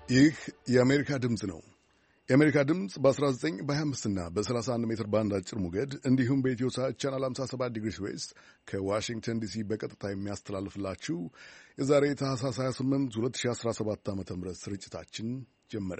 ይህ የአሜሪካ ድምፅ ነው። የአሜሪካ ድምፅ በ19 በ25 እና በ31 ሜትር ባንድ አጭር ሞገድ እንዲሁም በኢትዮ ሳት ቻናል 57 ዲግሪ ዌስት ከዋሽንግተን ዲሲ በቀጥታ የሚያስተላልፍላችሁ የዛሬ ታህሳስ 28 2017 ዓ.ም ስርጭታችን ጀመረ።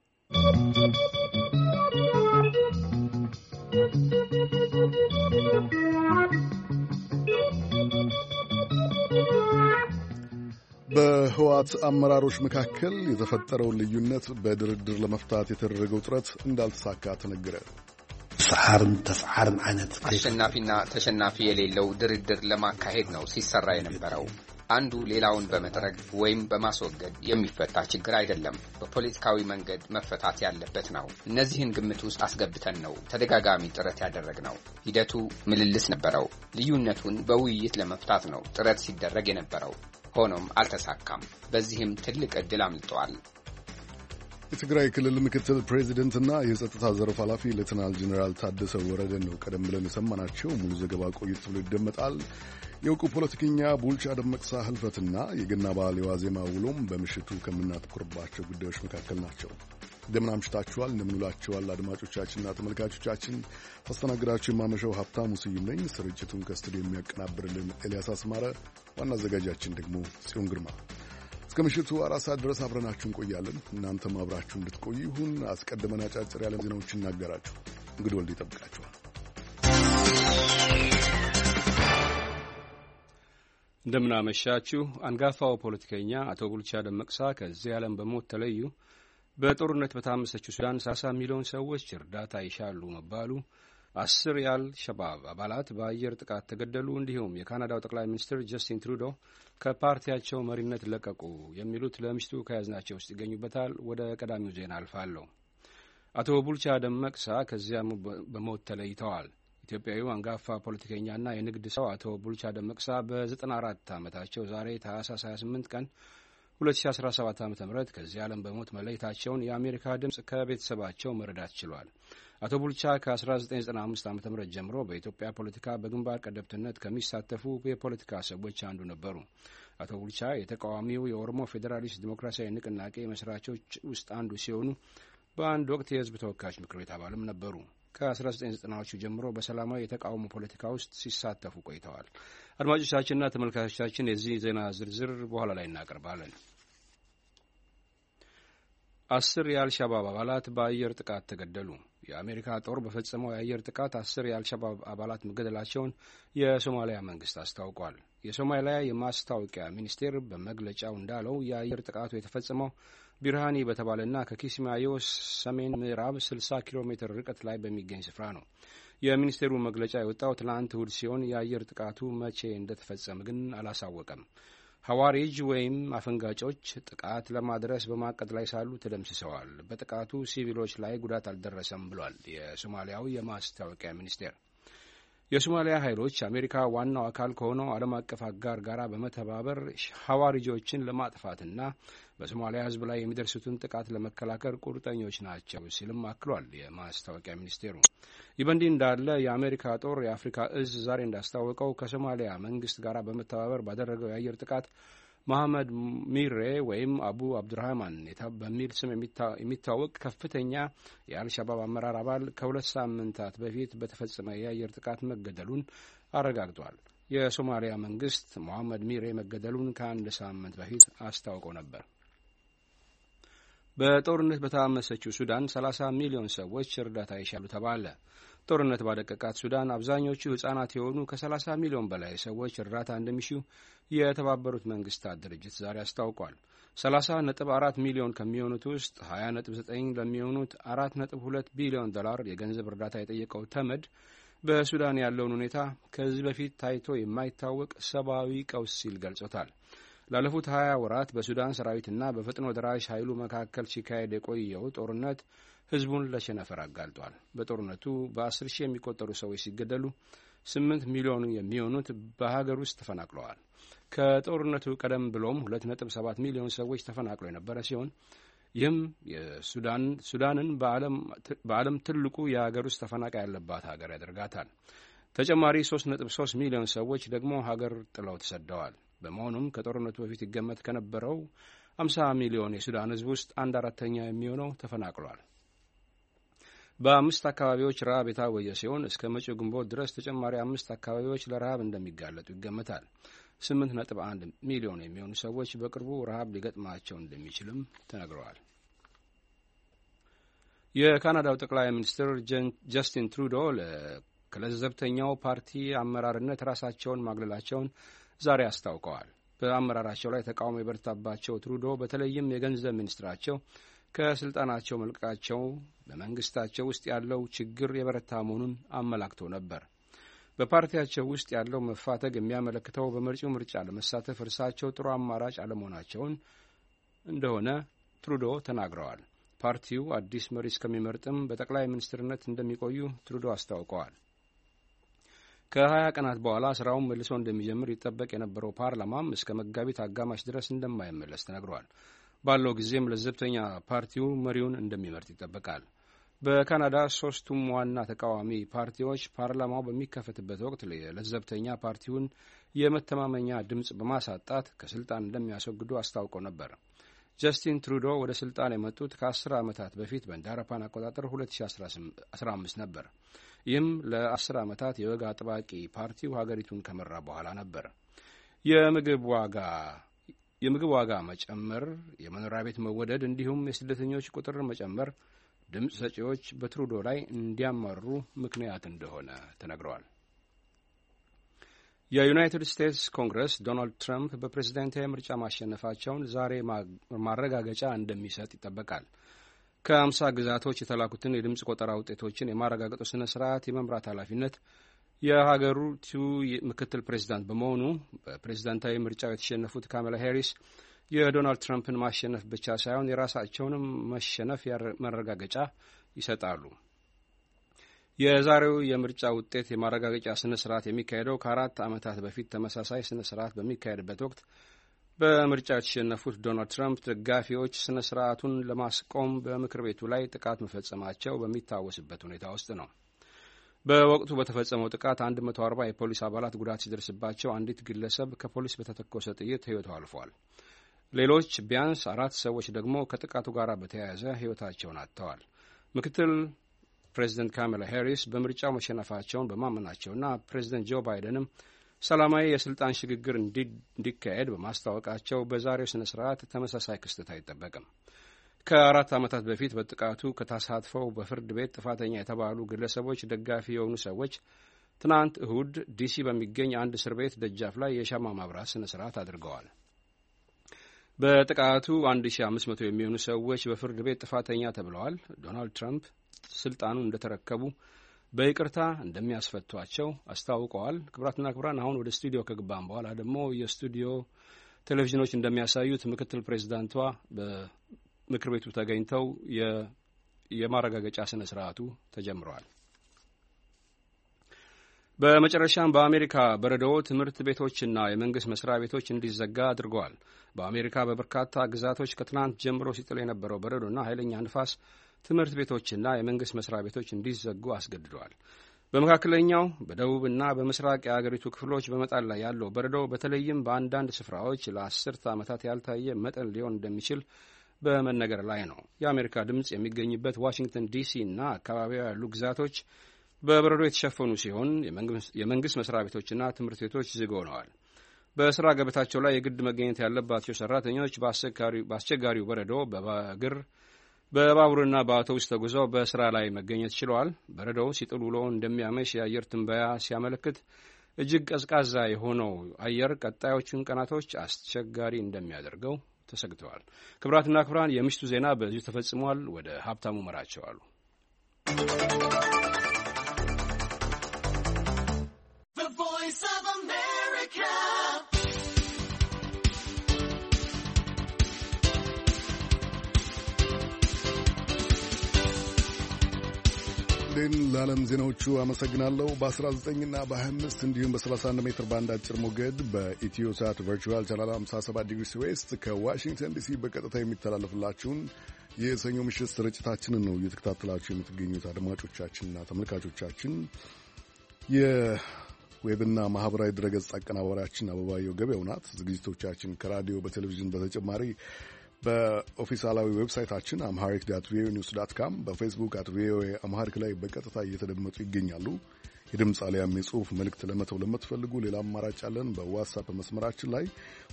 በህወሓት አመራሮች መካከል የተፈጠረውን ልዩነት በድርድር ለመፍታት የተደረገው ጥረት እንዳልተሳካ ተነገረ። ተስዓርን አይነት አሸናፊና ተሸናፊ የሌለው ድርድር ለማካሄድ ነው ሲሰራ የነበረው። አንዱ ሌላውን በመጥረግ ወይም በማስወገድ የሚፈታ ችግር አይደለም። በፖለቲካዊ መንገድ መፈታት ያለበት ነው። እነዚህን ግምት ውስጥ አስገብተን ነው ተደጋጋሚ ጥረት ያደረግነው። ሂደቱ ምልልስ ነበረው። ልዩነቱን በውይይት ለመፍታት ነው ጥረት ሲደረግ የነበረው። ሆኖም አልተሳካም። በዚህም ትልቅ ዕድል አምልጧል። የትግራይ ክልል ምክትል ፕሬዚደንትና የጸጥታ ዘርፍ ኃላፊ ሌተናል ጄኔራል ታደሰ ወረደን ነው ቀደም ብለን የሰማናቸው። ሙሉ ዘገባ ቆይት ብሎ ይደመጣል። የእውቁ ፖለቲከኛ ቡልቻ ደመቅሳ ህልፈትና የገና በዓል የዋዜማ ውሎም በምሽቱ ከምናተኩርባቸው ጉዳዮች መካከል ናቸው። እንደምን አምሽታችኋል፣ እንደምንውላችኋል አድማጮቻችንና ተመልካቾቻችን። ታስተናግዳችሁ የማመሻው ሀብታሙ ስዩም ነኝ። ስርጭቱን ከስቱዲዮ የሚያቀናብርልን ኤልያስ አስማረ፣ ዋና አዘጋጃችን ደግሞ ጽዮን ግርማ። እስከ ምሽቱ 4 ሰዓት ድረስ አብረናችሁ እንቆያለን። እናንተም አብራችሁ እንድትቆዩ ይሁን። አስቀድመን አጫጭር ያለ ዜናዎችን እናገራችሁ። እንግዲህ ወልድ ይጠብቃችኋል። እንደምናመሻችሁ። አንጋፋው ፖለቲከኛ አቶ ቡልቻ ደመቅሳ ከዚህ ዓለም በሞት ተለዩ። በጦርነት በታመሰችው ሱዳን 30 ሚሊዮን ሰዎች እርዳታ ይሻሉ መባሉ፣ 10 የአልሸባብ አባላት በአየር ጥቃት ተገደሉ፣ እንዲሁም የካናዳው ጠቅላይ ሚኒስትር ጀስቲን ትሩዶ ከፓርቲያቸው መሪነት ለቀቁ የሚሉት ለምሽቱ ከያዝናቸው ውስጥ ይገኙበታል። ወደ ቀዳሚው ዜና አልፋለሁ። አቶ ቡልቻ ደመቅሳ ከዚያ በሞት ተለይተዋል። ኢትዮጵያዊው አንጋፋ ፖለቲከኛና የንግድ ሰው አቶ ቡልቻ ደመቅሳ በ94 ዓመታቸው ዛሬ ታህሳስ 28 ቀን 2017 ዓ.ም ከዚህ ዓለም በሞት መለየታቸውን የአሜሪካ ድምፅ ከቤተሰባቸው መረዳት ችሏል። አቶ ቡልቻ ከ1995 ዓ.ም ጀምሮ በኢትዮጵያ ፖለቲካ በግንባር ቀደምትነት ከሚሳተፉ የፖለቲካ ሰዎች አንዱ ነበሩ። አቶ ቡልቻ የተቃዋሚው የኦሮሞ ፌዴራሊስት ዲሞክራሲያዊ ንቅናቄ መስራቾች ውስጥ አንዱ ሲሆኑ በአንድ ወቅት የሕዝብ ተወካዮች ምክር ቤት አባልም ነበሩ። ከ1990ዎቹ ጀምሮ በሰላማዊ የተቃውሞ ፖለቲካ ውስጥ ሲሳተፉ ቆይተዋል። አድማጮቻችንና ተመልካቾቻችን የዚህ ዜና ዝርዝር በኋላ ላይ እናቀርባለን። 10 የአልሸባብ አባላት በአየር ጥቃት ተገደሉ። የአሜሪካ ጦር በፈጸመው የአየር ጥቃት 10 የአልሸባብ አባላት መገደላቸውን የሶማሊያ መንግስት አስታውቋል። የሶማሊያ የማስታወቂያ ሚኒስቴር በመግለጫው እንዳለው የአየር ጥቃቱ የተፈጸመው ቢርሃኒ በተባለና ከኪስማዮ ሰሜን ምዕራብ 60 ኪሎ ሜትር ርቀት ላይ በሚገኝ ስፍራ ነው። የሚኒስቴሩ መግለጫ የወጣው ትናንት እሁድ ሲሆን የአየር ጥቃቱ መቼ እንደተፈጸመ ግን አላሳወቀም። ሐዋሪጅ ወይም አፈንጋጮች ጥቃት ለማድረስ በማቀድ ላይ ሳሉ ተደምስሰዋል። በጥቃቱ ሲቪሎች ላይ ጉዳት አልደረሰም ብሏል የሶማሊያው የማስታወቂያ ሚኒስቴር። የሶማሊያ ኃይሎች አሜሪካ ዋናው አካል ከሆነው ዓለም አቀፍ አጋር ጋር በመተባበር ሐዋሪጆችን ለማጥፋትና በሶማሊያ ሕዝብ ላይ የሚደርሱትን ጥቃት ለመከላከል ቁርጠኞች ናቸው ሲልም አክሏል የማስታወቂያ ሚኒስቴሩ። ይህ በእንዲህ እንዳለ የአሜሪካ ጦር የአፍሪካ እዝ ዛሬ እንዳስታወቀው ከሶማሊያ መንግስት ጋር በመተባበር ባደረገው የአየር ጥቃት መሐመድ ሚሬ ወይም አቡ አብዱራህማን በሚል ስም የሚታወቅ ከፍተኛ የአልሸባብ አመራር አባል ከ2 ሳምንታት በፊት በተፈጸመ የአየር ጥቃት መገደሉን አረጋግጧል። የሶማሊያ መንግስት መሐመድ ሚሬ መገደሉን ከ1 ሳምንት በፊት አስታውቆ ነበር። በጦርነት በታመሰችው ሱዳን 30 ሚሊዮን ሰዎች እርዳታ ይሻሉ ተባለ። ጦርነት ባደቀቃት ሱዳን አብዛኞቹ ሕጻናት የሆኑ ከ30 ሚሊዮን በላይ ሰዎች እርዳታ እንደሚሹ የተባበሩት መንግስታት ድርጅት ዛሬ አስታውቋል። 30.4 ሚሊዮን ከሚሆኑት ውስጥ 20.9 ለሚሆኑት $4.2 ቢሊዮን የገንዘብ እርዳታ የጠየቀው ተመድ በሱዳን ያለውን ሁኔታ ከዚህ በፊት ታይቶ የማይታወቅ ሰብአዊ ቀውስ ሲል ገልጾታል። ላለፉት 20 ወራት በሱዳን ሰራዊትና በፈጥኖ ደራሽ ኃይሉ መካከል ሲካሄድ የቆየው ጦርነት ህዝቡን ለሸነፈር አጋልጧል። በጦርነቱ በ10 ሺህ የሚቆጠሩ ሰዎች ሲገደሉ 8 ሚሊዮን የሚሆኑት በሀገር ውስጥ ተፈናቅለዋል። ከጦርነቱ ቀደም ብሎም 2.7 ሚሊዮን ሰዎች ተፈናቅለው የነበረ ሲሆን ይህም ሱዳንን በዓለም ትልቁ የሀገር ውስጥ ተፈናቃይ ያለባት ሀገር ያደርጋታል። ተጨማሪ 3.3 ሚሊዮን ሰዎች ደግሞ ሀገር ጥለው ተሰደዋል። በመሆኑም ከጦርነቱ በፊት ይገመት ከነበረው 50 ሚሊዮን የሱዳን ሕዝብ ውስጥ 1/4 የሚሆነው ተፈናቅሏል። በ5 አካባቢዎች ረሃብ የታወጀ ሲሆን እስከ መጪው ግንቦት ድረስ ተጨማሪ 5 አካባቢዎች ለረሃብ እንደሚጋለጡ ይገመታል። 8.1 ሚሊዮን የሚሆኑ ሰዎች በቅርቡ ረሃብ ሊገጥማቸው እንደሚችልም ተነግረዋል። የካናዳው ጠቅላይ ሚኒስትር ጀስቲን ትሩዶ ከለዘብተኛው ፓርቲ አመራርነት ራሳቸውን ማግለላቸውን ዛሬ አስታውቀዋል። በአመራራቸው ላይ ተቃውሞ የበረታባቸው ትሩዶ በተለይም የገንዘብ ሚኒስትራቸው ከስልጣናቸው መልቀቃቸው በመንግስታቸው ውስጥ ያለው ችግር የበረታ መሆኑን አመላክቶ ነበር። በፓርቲያቸው ውስጥ ያለው መፋተግ የሚያመለክተው በመጪው ምርጫ ለመሳተፍ እርሳቸው ጥሩ አማራጭ አለመሆናቸውን እንደሆነ ትሩዶ ተናግረዋል። ፓርቲው አዲስ መሪ እስከሚመርጥም በጠቅላይ ሚኒስትርነት እንደሚቆዩ ትሩዶ አስታውቀዋል። ከ20 ቀናት በኋላ ስራውን መልሶ እንደሚጀምር ይጠበቅ የነበረው ፓርላማም እስከ መጋቢት አጋማሽ ድረስ እንደማይመለስ ተነግሯል። ባለው ጊዜም ለዘብተኛ ፓርቲው መሪውን እንደሚመርጥ ይጠበቃል። በካናዳ 3ቱም ዋና ተቃዋሚ ፓርቲዎች ፓርላማው በሚከፈትበት ወቅት ለዘብተኛ ፓርቲውን የመተማመኛ ድምፅ በማሳጣት ከስልጣን እንደሚያስወግዱ አስታውቀው ነበር። ጀስቲን ትሩዶ ወደ ስልጣን የመጡት ከ10 ዓመታት በፊት በእንደ አውሮፓውያን አቆጣጠር 2015 ነበር። ይህም ለ10 ዓመታት የወግ አጥባቂ ፓርቲው ሀገሪቱን ከመራ በኋላ ነበር። የምግብ ዋጋ መጨመር፣ የመኖሪያ ቤት መወደድ እንዲሁም የስደተኞች ቁጥር መጨመር ድምፅ ሰጪዎች በትሩዶ ላይ እንዲያማሩ ምክንያት እንደሆነ ተነግረዋል። የዩናይትድ ስቴትስ ኮንግረስ ዶናልድ ትራምፕ በፕሬዝዳንታዊ ምርጫ ማሸነፋቸውን ዛሬ ማረጋገጫ እንደሚሰጥ ይጠበቃል። ከ50 ግዛቶች የተላኩትን የድምፅ ቆጠራ ውጤቶችን የማረጋገጡ ስነ ስርዓት የመምራት ኃላፊነት የሀገሪቱ ምክትል ፕሬዚዳንት በመሆኑ በፕሬዝዳንታዊ ምርጫው የተሸነፉት ካማላ ሄሪስ የዶናልድ ትራምፕን ማሸነፍ ብቻ ሳይሆን የራሳቸውንም መሸነፍ መረጋገጫ ይሰጣሉ። የዛሬው የምርጫ ውጤት የማረጋገጫ ስነ ስርዓት የሚካሄደው ከ4 ዓመታት በፊት ተመሳሳይ ስነ ስርዓት በሚካሄድበት ወቅት በምርጫው የተሸነፉት ዶናልድ ትራምፕ ደጋፊዎች ስነ ስርዓቱን ለማስቆም በምክር ቤቱ ላይ ጥቃት መፈጸማቸው በሚታወስበት ሁኔታ ውስጥ ነው። በወቅቱ በተፈጸመው ጥቃት 140 የፖሊስ አባላት ጉዳት ሲደርስባቸው አንዲት ግለሰብ ከፖሊስ በተተኮሰ ጥይት ሕይወቷ አልፏል። ሌሎች ቢያንስ 4 ሰዎች ደግሞ ከጥቃቱ ጋር በተያያዘ ሕይወታቸውን አጥተዋል። ምክትል ፕሬዚደንት ካማላ ሄሪስ በምርጫው መሸነፋቸውን በማመናቸውና ፕሬዚደንት ጆ ባይደንም ሰላማዊ የስልጣን ሽግግር እንዲካሄድ በማስታወቃቸው በዛሬው ስነ ስርዓት ተመሳሳይ ክስተት አይጠበቅም። ከ4 ዓመታት በፊት በጥቃቱ ከተሳትፈው በፍርድ ቤት ጥፋተኛ የተባሉ ግለሰቦች ደጋፊ የሆኑ ሰዎች ትናንት እሁድ ዲሲ በሚገኝ አንድ እስር ቤት ደጃፍ ላይ የሻማ ማብራት ስነ ስርዓት አድርገዋል። በጥቃቱ 1500 የሚሆኑ ሰዎች በፍርድ ቤት ጥፋተኛ ተብለዋል። ዶናልድ ትራምፕ ስልጣኑን እንደተረከቡ በይቅርታ እንደሚያስፈቷቸው አስታውቀዋል። ክቡራትና ክቡራን፣ አሁን ወደ ስቱዲዮ ከገባን በኋላ ደግሞ የስቱዲዮ ቴሌቪዥኖች እንደሚያሳዩት ምክትል ፕሬዚዳንቷ በምክር ቤቱ ተገኝተው የማረጋገጫ ስነ ስርዓቱ ተጀምረዋል። በመጨረሻም በአሜሪካ በረዶ ትምህርት ቤቶችና የመንግስት መስሪያ ቤቶች እንዲዘጋ አድርገዋል። በአሜሪካ በበርካታ ግዛቶች ከትናንት ጀምሮ ሲጥል የነበረው በረዶና ኃይለኛ ንፋስ ትምህርት ቤቶችና የመንግስት መስሪያ ቤቶች እንዲዘጉ አስገድደዋል። በመካከለኛው በደቡብና በምስራቅ የአገሪቱ ክፍሎች በመጣል ላይ ያለው በረዶ በተለይም በአንዳንድ ስፍራዎች ለ10 ዓመታት ያልታየ መጠን ሊሆን እንደሚችል በመነገር ላይ ነው። የአሜሪካ ድምፅ የሚገኝበት ዋሽንግተን ዲሲ እና አካባቢዋ ያሉ ግዛቶች በበረዶ የተሸፈኑ ሲሆን የመንግስት መስሪያ ቤቶችና ትምህርት ቤቶች ዝግ ሆነዋል። በስራ ገበታቸው ላይ የግድ መገኘት ያለባቸው ሰራተኞች በአስቸጋሪው በረዶ በእግር በባቡርና በአውቶቡስ ተጉዘው በስራ ላይ መገኘት ችለዋል። በረዶው ሲጥል ውሎ እንደሚያመሽ የአየር ትንበያ ሲያመለክት እጅግ ቀዝቃዛ የሆነው አየር ቀጣዮቹን ቀናቶች አስቸጋሪ እንደሚያደርገው ተሰግተዋል። ክቡራትና ክቡራን፣ የምሽቱ ዜና በዚሁ ተፈጽሟል። ወደ ሀብታሙ መራቸዋሉ። ለዓለም ዜናዎቹ አመሰግናለሁ። በ19ና በ25 እንዲሁም በ31 ሜትር ባንድ አጭር ሞገድ በኢትዮ ሳት ቨርቹዋል ቻናል 57 ዲግሪ ዌስት ከዋሽንግተን ዲሲ በቀጥታ የሚተላለፍላችሁን የሰኞ ምሽት ስርጭታችንን ነው እየተከታተላችሁ የምትገኙት አድማጮቻችንና ተመልካቾቻችን። የዌብና ማህበራዊ ድረገጽ አቀናባሪያችን አበባየው ገበያው ናት። ዝግጅቶቻችን ከራዲዮ በቴሌቪዥን በተጨማሪ በኦፊሻላዊ ዌብሳይታችን amharic.voanews.com በፌስቡክ @voa አምሃሪክ ላይ በቀጥታ እየተደመጡ ይገኛሉ። የድምጽ አሊያም የጽሑፍ መልእክት ለመተው ለምትፈልጉ ሌላ አማራጭ አለን። በዋትስአፕ መስመራችን ላይ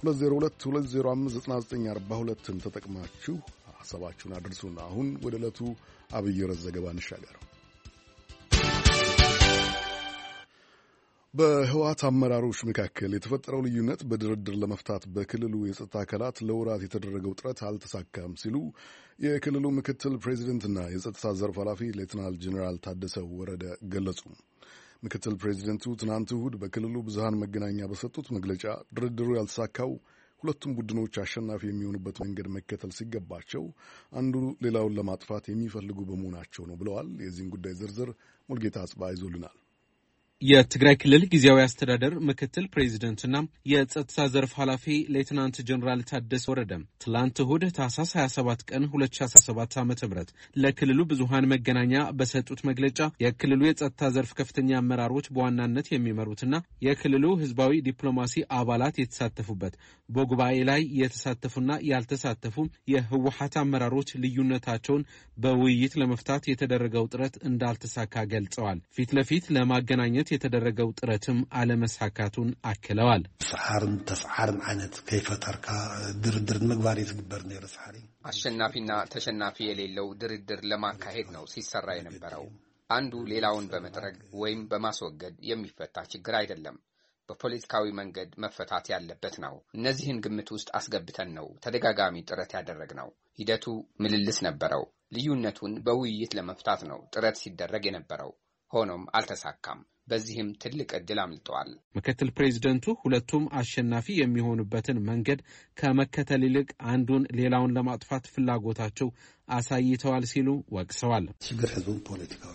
2022059942ን ተጠቅማችሁ ሐሳባችሁን አድርሱና አሁን ወደ ዕለቱ አብይ ርዕስ ዘገባ እንሻገር። በህወሓት አመራሮች መካከል የተፈጠረው ልዩነት በድርድር ለመፍታት በክልሉ የጸጥታ አካላት ለወራት የተደረገው ጥረት አልተሳካም ሲሉ የክልሉ ምክትል ፕሬዚደንትና የጸጥታ ዘርፍ ኃላፊ ሌተናል ጄኔራል ታደሰ ወረደ ገለጹ። ምክትል ፕሬዚደንቱ ትናንት እሁድ በክልሉ ብዙሃን መገናኛ በሰጡት መግለጫ ድርድሩ ያልተሳካው ሁለቱም ቡድኖች አሸናፊ የሚሆኑበት መንገድ መከተል ሲገባቸው አንዱ ሌላውን ለማጥፋት የሚፈልጉ በመሆናቸው ነው ብለዋል። የዚህን ጉዳይ ዝርዝር ሙልጌታ አጽባ ይዞልናል። የትግራይ ክልል ጊዜያዊ አስተዳደር ምክትል ፕሬዚደንትና የጸጥታ ዘርፍ ኃላፊ ሌተናንት ጀነራል ታደሰ ወረደ ትላንት እሁድ ታህሳስ 27 ቀን 2017 ዓ.ም ለክልሉ ብዙሃን መገናኛ በሰጡት መግለጫ የክልሉ የጸጥታ ዘርፍ ከፍተኛ አመራሮች በዋናነት የሚመሩትና የክልሉ ህዝባዊ ዲፕሎማሲ አባላት የተሳተፉበት በጉባኤ ላይ የተሳተፉና ያልተሳተፉ የህወሓት አመራሮች ልዩነታቸውን በውይይት ለመፍታት የተደረገው ጥረት እንዳልተሳካ ገልጸዋል። ፊት ለፊት ለማገናኘት የተደረገው ጥረትም አለመሳካቱን አክለዋል። ሰዓርን ተስዓርን አይነት ከይፈጠርካ ድርድርን መግባር ይዝግበር ነው ረሳሪ አሸናፊና ተሸናፊ የሌለው ድርድር ለማካሄድ ነው ሲሰራ የነበረው። አንዱ ሌላውን በመጥረግ ወይም በማስወገድ የሚፈታ ችግር አይደለም። በፖለቲካዊ መንገድ መፈታት ያለበት ነው። እነዚህን ግምት ውስጥ አስገብተን ነው ተደጋጋሚ ጥረት ያደረግነው። ሂደቱ ምልልስ ነበረው። ልዩነቱን በውይይት ለመፍታት ነው ጥረት ሲደረግ የነበረው። ሆኖም አልተሳካም። በዚህም ትልቅ ዕድል አምልጠዋል። ምክትል ፕሬዚደንቱ ሁለቱም አሸናፊ የሚሆኑበትን መንገድ ከመከተል ይልቅ አንዱን ሌላውን ለማጥፋት ፍላጎታቸው አሳይተዋል ሲሉ ወቅሰዋል። ችግር ህዝቡ ፖለቲካዊ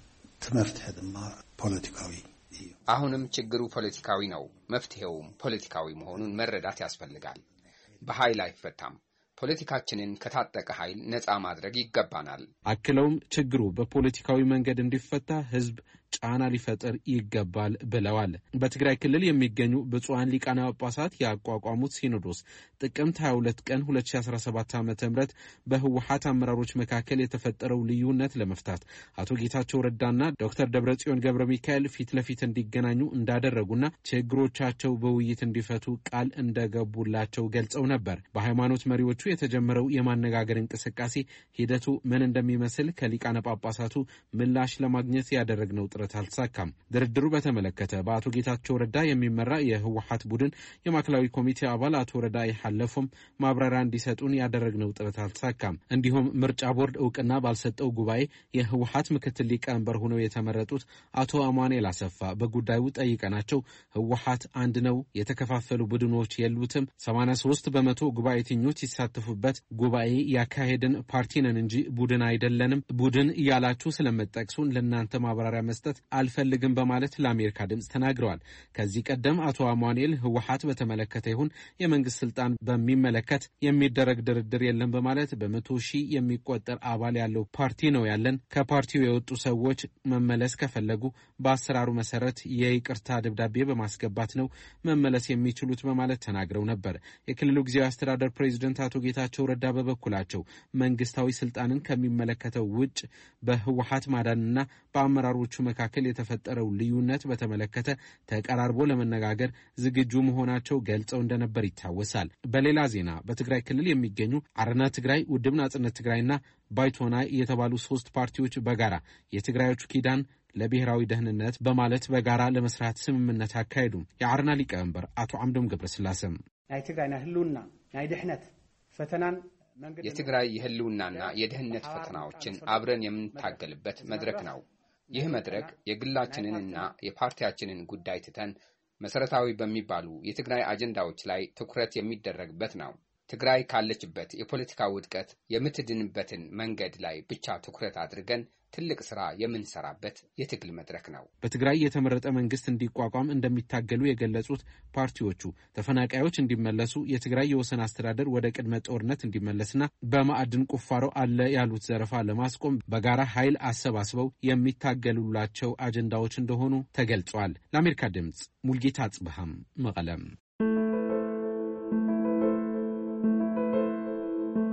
ትመፍትሄ ድማ ፖለቲካዊ አሁንም ችግሩ ፖለቲካዊ ነው። መፍትሄውም ፖለቲካዊ መሆኑን መረዳት ያስፈልጋል። በኃይል አይፈታም። ፖለቲካችንን ከታጠቀ ኃይል ነፃ ማድረግ ይገባናል። አክለውም ችግሩ በፖለቲካዊ መንገድ እንዲፈታ ህዝብ ጫና ሊፈጥር ይገባል ብለዋል። በትግራይ ክልል የሚገኙ ብፁዓን ሊቃነ ጳጳሳት ያቋቋሙት ሲኖዶስ ጥቅምት 22 ቀን 2017 ዓ.ም በህወሓት አመራሮች መካከል የተፈጠረው ልዩነት ለመፍታት አቶ ጌታቸው ረዳና ዶክተር ደብረጽዮን ገብረ ሚካኤል ፊት ለፊት እንዲገናኙ እንዳደረጉና ችግሮቻቸው በውይይት እንዲፈቱ ቃል እንደገቡላቸው ገልጸው ነበር። በሃይማኖት መሪዎቹ የተጀመረው የማነጋገር እንቅስቃሴ ሂደቱ ምን እንደሚመስል ከሊቃነ ጳጳሳቱ ምላሽ ለማግኘት ያደረግነው ጥረት አልተሳካም። ድርድሩ በተመለከተ በአቶ ጌታቸው ረዳ የሚመራ የህወሓት ቡድን የማዕከላዊ ኮሚቴ አባል አቶ ረዳ ይሐለፉም ማብራሪያ እንዲሰጡን ያደረግነው ጥረት አልተሳካም። እንዲሁም ምርጫ ቦርድ እውቅና ባልሰጠው ጉባኤ የህወሓት ምክትል ሊቀመንበር ሆነው የተመረጡት አቶ አማኑኤል አሰፋ በጉዳዩ ጠይቀናቸው ህወሓት አንድ ነው፣ የተከፋፈሉ ቡድኖች የሉትም፣ 83 በመቶ ጉባኤተኞች ይሳተፉበት ጉባኤ ያካሄድን ፓርቲ ነን እንጂ ቡድን አይደለንም፣ ቡድን እያላችሁ ስለመጠቅሱን ለእናንተ ማብራሪያ መስጠት አልፈልግም በማለት ለአሜሪካ ድምጽ ተናግረዋል። ከዚህ ቀደም አቶ አማኑኤል ህወሓት በተመለከተ ይሁን የመንግስት ስልጣን በሚመለከት የሚደረግ ድርድር የለም በማለት በመቶ ሺህ የሚቆጠር አባል ያለው ፓርቲ ነው ያለን፣ ከፓርቲው የወጡ ሰዎች መመለስ ከፈለጉ በአሰራሩ መሰረት የይቅርታ ደብዳቤ በማስገባት ነው መመለስ የሚችሉት በማለት ተናግረው ነበር። የክልሉ ጊዜያዊ አስተዳደር ፕሬዚደንት አቶ ጌታቸው ረዳ በበኩላቸው መንግስታዊ ስልጣንን ከሚመለከተው ውጭ በህወሓት ማዳንና በአመራሮቹ መካከል የተፈጠረው ልዩነት በተመለከተ ተቀራርቦ ለመነጋገር ዝግጁ መሆናቸው ገልጸው እንደነበር ይታወሳል። በሌላ ዜና በትግራይ ክልል የሚገኙ አረና ትግራይ፣ ውድብ ናጽነት ትግራይና ባይቶና የተባሉ 3 ፓርቲዎች በጋራ የትግራዮቹ ኪዳን ለብሔራዊ ደህንነት በማለት በጋራ ለመስራት ስምምነት አካሄዱ። የአረና ሊቀመንበር አቶ አምዶም ገብረስላሴም የትግራይና ህልውና ናይ ድህነት ፈተናን የትግራይ የህልውናና የደህንነት ፈተናዎችን አብረን የምንታገልበት መድረክ ነው። ይህ መድረክ የግላችንንና የፓርቲያችንን ጉዳይ ትተን መሰረታዊ በሚባሉ የትግራይ አጀንዳዎች ላይ ትኩረት የሚደረግበት ነው። ትግራይ ካለችበት የፖለቲካ ውድቀት የምትድንበትን መንገድ ላይ ብቻ ትኩረት አድርገን ትልቅ ስራ የምንሰራበት የትግል መድረክ ነው። በትግራይ የተመረጠ መንግስት እንዲቋቋም እንደሚታገሉ የገለጹት ፓርቲዎቹ ተፈናቃዮች እንዲመለሱ፣ የትግራይ የወሰን አስተዳደር ወደ ቅድመ ጦርነት እንዲመለስና በማዕድን ቁፋሮ አለ ያሉት ዘረፋ ለማስቆም በጋራ ኃይል አሰባስበው የሚታገሉላቸው አጀንዳዎች እንደሆኑ ተገልጿል። ለአሜሪካ ድምጽ ሙልጌታ አጽብሃም መቀለም።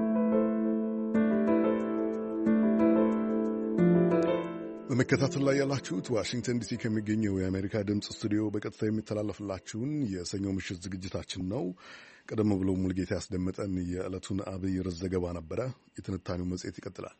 በመከታተል ላይ ያላችሁት ዋሽንግተን ዲሲ ከሚገኘው የአሜሪካ ድምፅ ስቱዲዮ በቀጥታ የሚተላለፍላችሁን የሰኞ ምሽት ዝግጅታችን ነው። ቀደም ብሎ ሙልጌታ ያስደመጠን የዕለቱን አብይ ርዕስ ዘገባ ነበረ። የትንታኔው መጽሔት ይቀጥላል።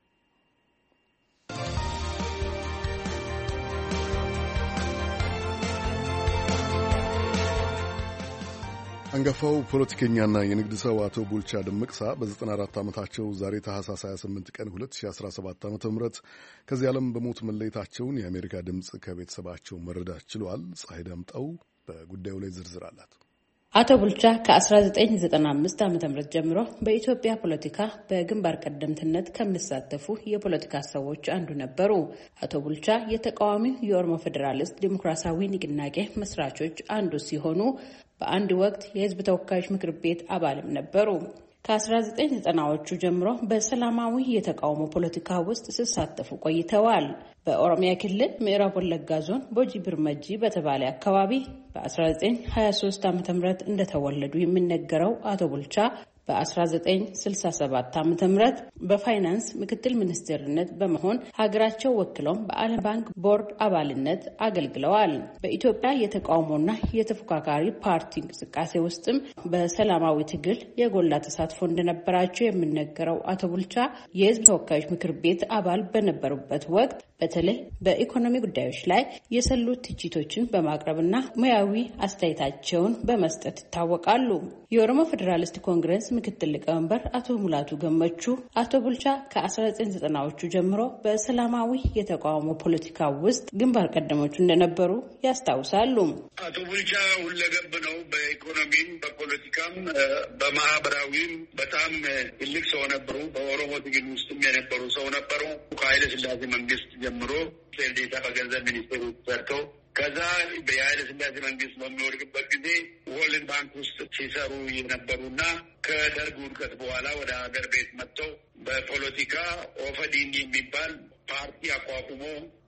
አንጋፋው ፖለቲከኛና የንግድ ሰው አቶ ቡልቻ ደመቅሳ በ94 ዓመታቸው ዛሬ ታህሳስ 28 ቀን 2017 ዓ.ም ከዚህ ዓለም በሞት መለየታቸውን የአሜሪካ ድምፅ ከቤተሰባቸው መረዳት ችሏል። ፀሐይ ዳምጠው በጉዳዩ ላይ ዝርዝር አላት። አቶ ቡልቻ ከ1995 ዓ.ም ጀምሮ በኢትዮጵያ ፖለቲካ በግንባር ቀደምትነት ከሚሳተፉ የፖለቲካ ሰዎች አንዱ ነበሩ። አቶ ቡልቻ የተቃዋሚው የኦሮሞ ፌዴራሊስት ዲሞክራሲያዊ ንቅናቄ መስራቾች አንዱ ሲሆኑ በአንድ ወቅት የሕዝብ ተወካዮች ምክር ቤት አባልም ነበሩ። ከ1990ዎቹ ጀምሮ በሰላማዊ የተቃውሞ ፖለቲካ ውስጥ ሲሳተፉ ቆይተዋል። በኦሮሚያ ክልል ምዕራብ ወለጋ ዞን ቦጂ ብርመጂ በተባለ አካባቢ በ1923 ዓ.ም እንደተወለዱ የሚነገረው አቶ ቡልቻ በ1967 ዓ.ም በፋይናንስ ምክትል ሚኒስትርነት በመሆን ሀገራቸው ወክለው በዓለም ባንክ ቦርድ አባልነት አገልግለዋል። በኢትዮጵያ የተቃውሞና የተፎካካሪ ፓርቲ እንቅስቃሴ ውስጥም በሰላማዊ ትግል የጎላ ተሳትፎ እንደነበራቸው የሚነገረው አቶ ቡልቻ የሕዝብ ተወካዮች ምክር ቤት አባል በነበሩበት ወቅት በተለይ በኢኮኖሚ ጉዳዮች ላይ የሰሉ ትችቶችን በማቅረብና ሙያዊ አስተያየታቸውን በመስጠት ይታወቃሉ። የኦሮሞ ፌዴራሊስት ኮንግረስ ምክትል ሊቀመንበር አቶ ሙላቱ ገመቹ አቶ ቡልቻ ከ1990ዎቹ ጀምሮ በሰላማዊ የተቃውሞ ፖለቲካ ውስጥ ግንባር ቀደሞቹ እንደነበሩ ያስታውሳሉ። አቶ ቡልቻ ሁለገብ ነው። በኢኮኖሚም፣ በፖለቲካም፣ በማህበራዊም በጣም ትልቅ ሰው ነበሩ። በኦሮሞ ትግል ውስጥም የነበሩ ሰው ነበሩ። ከኃይለ ሥላሴ መንግስት ጀምሮ ዴታ በገንዘብ ሚኒስቴር ሰርተው ከዛ የኃይለ ሥላሴ መንግስት በሚወድቅበት ጊዜ ወርልድ ባንክ ውስጥ ሲሰሩ የነበሩና ከደርግ ውድቀት በኋላ ወደ ሀገር ቤት መጥተው በፖለቲካ ኦፈዲን የሚባል ፓርቲ አቋቁሞ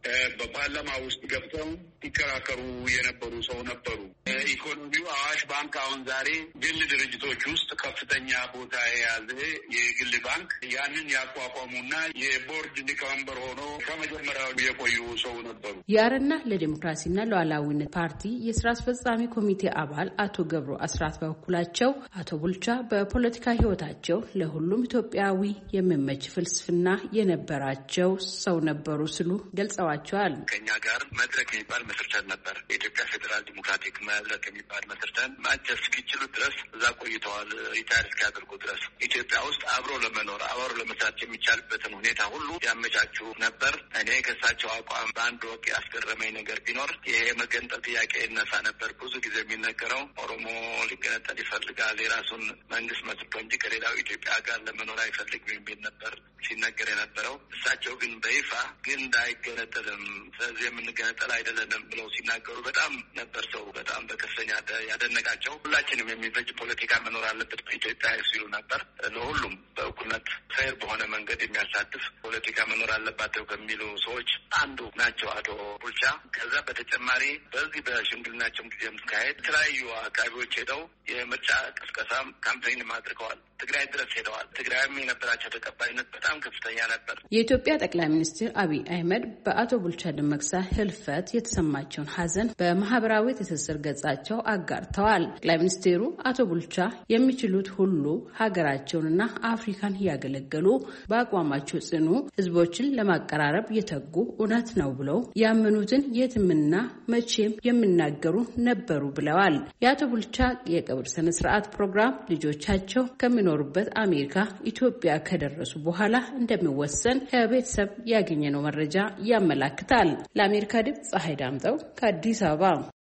በፓርላማ ውስጥ ገብተው ሲከራከሩ የነበሩ ሰው ነበሩ። ኢኮኖሚው አዋሽ ባንክ አሁን ዛሬ ግል ድርጅቶች ውስጥ ከፍተኛ ቦታ የያዘ የግል ባንክ ያንን ያቋቋሙና የቦርድ ሊቀመንበር ሆኖ ከመጀመሪያው የቆዩ ሰው ነበሩ። የአረና ለዲሞክራሲና ለሉዓላዊነት ፓርቲ የስራ አስፈጻሚ ኮሚቴ አባል አቶ ገብሩ አስራት በበኩላቸው አቶ ቡልቻ በፖለቲካ ህይወታቸው ለሁሉም ኢትዮጵያዊ የሚመች ፍልስፍና የነበራቸው ሰው ነበሩ ሲሉ ገልጸዋል። ከኛ ጋር መድረክ የሚባል መስርተን ነበር። የኢትዮጵያ ፌዴራል ዲሞክራቲክ መድረክ የሚባል መስርተን ማጀት እስኪችሉ ድረስ እዛ ቆይተዋል። ሪታይር እስኪያደርጉ ድረስ ኢትዮጵያ ውስጥ አብሮ ለመኖር አብሮ ለመስራት የሚቻልበትን ሁኔታ ሁሉ ያመቻቹ ነበር። እኔ ከእሳቸው አቋም በአንድ ወቅት ያስገረመኝ ነገር ቢኖር ይሄ የመገንጠል ጥያቄ ይነሳ ነበር። ብዙ ጊዜ የሚነገረው ኦሮሞ ሊገነጠል ይፈልጋል፣ የራሱን መንግስት መስርቶ እንጂ ከሌላው ኢትዮጵያ ጋር ለመኖር አይፈልግም የሚል ነበር ሲነገር የነበረው። እሳቸው ግን በይፋ ግን እንዳይገነጠልም ስለዚህ የምንገነጠል አይደለንም ብለው ሲናገሩ በጣም ነበር ሰው በጣም በከፍተኛ ያደነቃቸው። ሁላችንም የሚበጅ ፖለቲካ መኖር አለበት በኢትዮጵያ ሲሉ ነበር። ለሁሉም በእኩልነት ፌር በሆነ መንገድ የሚያሳትፍ ፖለቲካ መኖር አለባቸው ከሚሉ ሰዎች አንዱ ናቸው አቶ ቡልቻ። ከዛ በተጨማሪ በዚህ በሽምግልናቸው ጊዜ ምካሄድ የተለያዩ አካባቢዎች ሄደው የምርጫ ቅስቀሳም ካምፔይንም አድርገዋል። ትግራይ ድረስ ሄደዋል። ትግራይም የነበራቸው ተቀባይነት በጣም ከፍተኛ ነበር። የኢትዮጵያ ጠቅላይ ሚኒስትር አብይ አህመድ በአቶ ቡልቻ ደመቅሳ ህልፈት የተሰማቸውን ሐዘን በማህበራዊ ትስስር ገጻቸው አጋርተዋል። ጠቅላይ ሚኒስትሩ አቶ ቡልቻ የሚችሉት ሁሉ ሀገራቸውንና አፍሪካን እያገለገሉ በአቋማቸው ጽኑ፣ ህዝቦችን ለማቀራረብ የተጉ እውነት ነው ብለው ያመኑትን የትምና መቼም የሚናገሩ ነበሩ ብለዋል። የአቶ ቡልቻ የቀብር ስነ ስርዓት ፕሮግራም ልጆቻቸው ከሚኖሩበት አሜሪካ ኢትዮጵያ ከደረሱ በኋላ እንደሚወሰን ከቤተሰብ ያገኘነው መረጃ ያመላክታል። ለአሜሪካ ድምፅ ፀሐይ ዳምጠው ከአዲስ አበባ።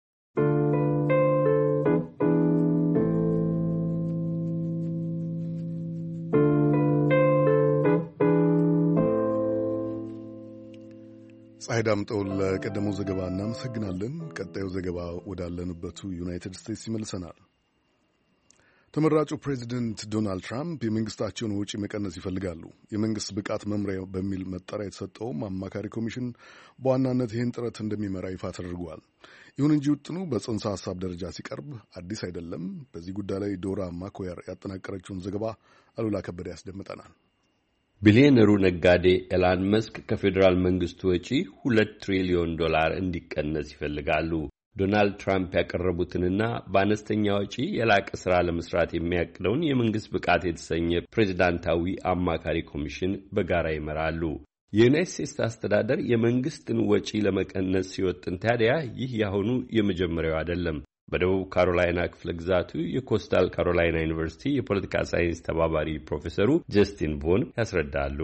ፀሐይ ዳምጠው ለቀደመው ዘገባ እናመሰግናለን። ቀጣዩ ዘገባ ወዳለንበቱ ዩናይትድ ስቴትስ ይመልሰናል። ተመራጩ ፕሬዚደንት ዶናልድ ትራምፕ የመንግስታቸውን ወጪ መቀነስ ይፈልጋሉ። የመንግስት ብቃት መምሪያ በሚል መጠሪያ የተሰጠውም አማካሪ ኮሚሽን በዋናነት ይህን ጥረት እንደሚመራ ይፋ ተደርጓል። ይሁን እንጂ ውጥኑ በጽንሰ ሀሳብ ደረጃ ሲቀርብ አዲስ አይደለም። በዚህ ጉዳይ ላይ ዶራ ማኮየር ያጠናቀረችውን ዘገባ አሉላ ከበደ ያስደምጠናል። ቢሊዮነሩ ነጋዴ ኤላን መስክ ከፌዴራል መንግስቱ ወጪ $2 ትሪሊዮን እንዲቀነስ ይፈልጋሉ። ዶናልድ ትራምፕ ያቀረቡትንና በአነስተኛ ወጪ የላቀ ሥራ ለመስራት የሚያቅደውን የመንግስት ብቃት የተሰኘ ፕሬዝዳንታዊ አማካሪ ኮሚሽን በጋራ ይመራሉ። የዩናይትድ ስቴትስ አስተዳደር የመንግስትን ወጪ ለመቀነስ ሲወጥን ታዲያ ይህ ያሁኑ የመጀመሪያው አይደለም። በደቡብ ካሮላይና ክፍለ ግዛቱ የኮስታል ካሮላይና ዩኒቨርሲቲ የፖለቲካ ሳይንስ ተባባሪ ፕሮፌሰሩ ጀስቲን ቮን ያስረዳሉ።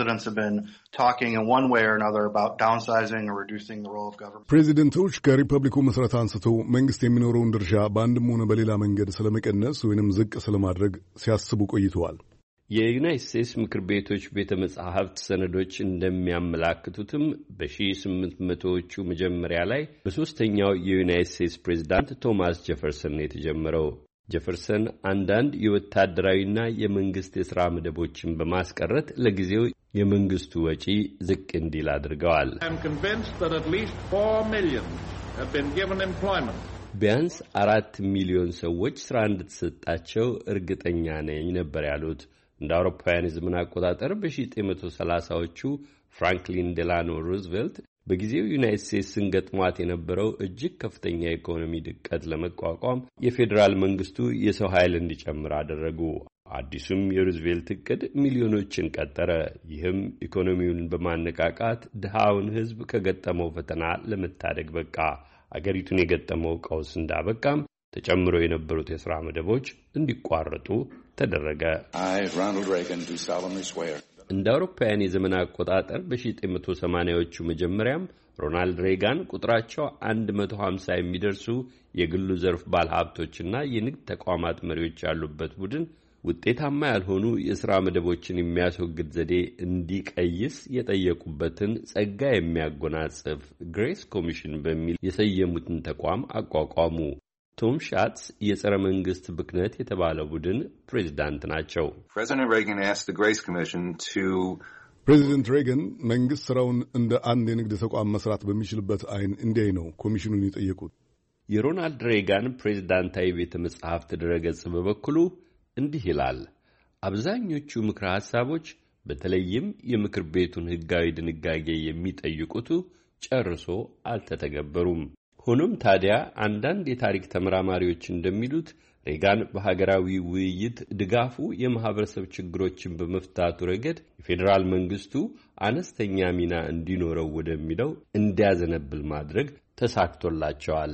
ፕሬዚደንቶች ከሪፐብሊኩ መሠረት አንስተው መንግስት የሚኖረውን ድርሻ በአንድም ሆነ በሌላ መንገድ ስለመቀነስ ወይንም ዝቅ ስለማድረግ ሲያስቡ ቆይተዋል። የዩናይትድ ስቴትስ ምክር ቤቶች ቤተ መጻሕፍት ሰነዶች እንደሚያመላክቱትም በ1800ዎቹ መጀመሪያ ላይ በሦስተኛው የዩናይትድ ስቴትስ ፕሬዝዳንት ቶማስ ጄፈርሰን ነው የተጀመረው። ጄፈርሰን አንዳንድ የወታደራዊና የመንግስት የሥራ መደቦችን በማስቀረት ለጊዜው የመንግስቱ ወጪ ዝቅ እንዲል አድርገዋል። ቢያንስ 4 ሚሊዮን ሰዎች ሥራ እንደተሰጣቸው እርግጠኛ ነኝ ነበር ያሉት። እንደ አውሮፓውያን የዘመን አቆጣጠር በ1930ዎቹ ፍራንክሊን ዴላኖ ሩዝቬልት በጊዜው ዩናይትድ ስቴትስን ገጥሟት የነበረው እጅግ ከፍተኛ የኢኮኖሚ ድቀት ለመቋቋም የፌዴራል መንግስቱ የሰው ኃይል እንዲጨምር አደረጉ። አዲሱም የሩዝቬልት ዕቅድ ሚሊዮኖችን ቀጠረ። ይህም ኢኮኖሚውን በማነቃቃት ድሃውን ሕዝብ ከገጠመው ፈተና ለመታደግ በቃ። አገሪቱን የገጠመው ቀውስ እንዳበቃም ተጨምሮ የነበሩት የሥራ መደቦች እንዲቋረጡ ተደረገ። እንደ አውሮፓውያን የዘመን አቆጣጠር በ1980ዎቹ መጀመሪያም ሮናልድ ሬጋን ቁጥራቸው 150 የሚደርሱ የግሉ ዘርፍ ባለሀብቶችና የንግድ ተቋማት መሪዎች ያሉበት ቡድን ውጤታማ ያልሆኑ የሥራ መደቦችን የሚያስወግድ ዘዴ እንዲቀይስ የጠየቁበትን ጸጋ የሚያጎናጽፍ ግሬስ ኮሚሽን በሚል የሰየሙትን ተቋም አቋቋሙ። ቶም ሻትስ የጸረ መንግስት ብክነት የተባለ ቡድን ፕሬዝዳንት ናቸው። ፕሬዚደንት ሬገን መንግስት ስራውን እንደ አንድ የንግድ ተቋም መስራት በሚችልበት አይን እንዲያይ ነው ኮሚሽኑን የጠየቁት። የሮናልድ ሬጋን ፕሬዝዳንታዊ ቤተ መጻሕፍት ድረገጽ በበኩሉ እንዲህ ይላል። አብዛኞቹ ምክረ ሐሳቦች በተለይም የምክር ቤቱን ሕጋዊ ድንጋጌ የሚጠይቁቱ ጨርሶ አልተተገበሩም። ሆኖም ታዲያ አንዳንድ የታሪክ ተመራማሪዎች እንደሚሉት ሬጋን በሀገራዊ ውይይት ድጋፉ የማህበረሰብ ችግሮችን በመፍታቱ ረገድ የፌዴራል መንግስቱ አነስተኛ ሚና እንዲኖረው ወደሚለው እንዲያዘነብል ማድረግ ተሳክቶላቸዋል።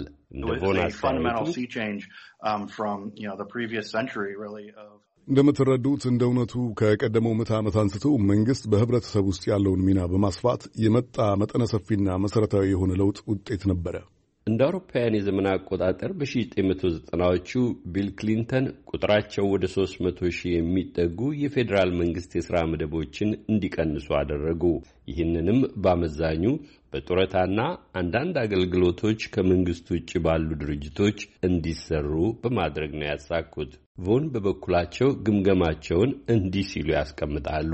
እንደምትረዱት እንደ እውነቱ ከቀደመው ምዕተ ዓመት አንስቶ መንግስት በህብረተሰብ ውስጥ ያለውን ሚና በማስፋት የመጣ መጠነ ሰፊና መሠረታዊ የሆነ ለውጥ ውጤት ነበረ። እንደ አውሮፓውያን የዘመን አቆጣጠር በ1990ዎቹ ቢል ክሊንተን ቁጥራቸው ወደ 300,000 የሚጠጉ የፌዴራል መንግስት የሥራ መደቦችን እንዲቀንሱ አደረጉ። ይህንንም በአመዛኙ በጡረታና አንዳንድ አገልግሎቶች ከመንግስት ውጭ ባሉ ድርጅቶች እንዲሰሩ በማድረግ ነው ያሳኩት። ቮን በበኩላቸው ግምገማቸውን እንዲህ ሲሉ ያስቀምጣሉ።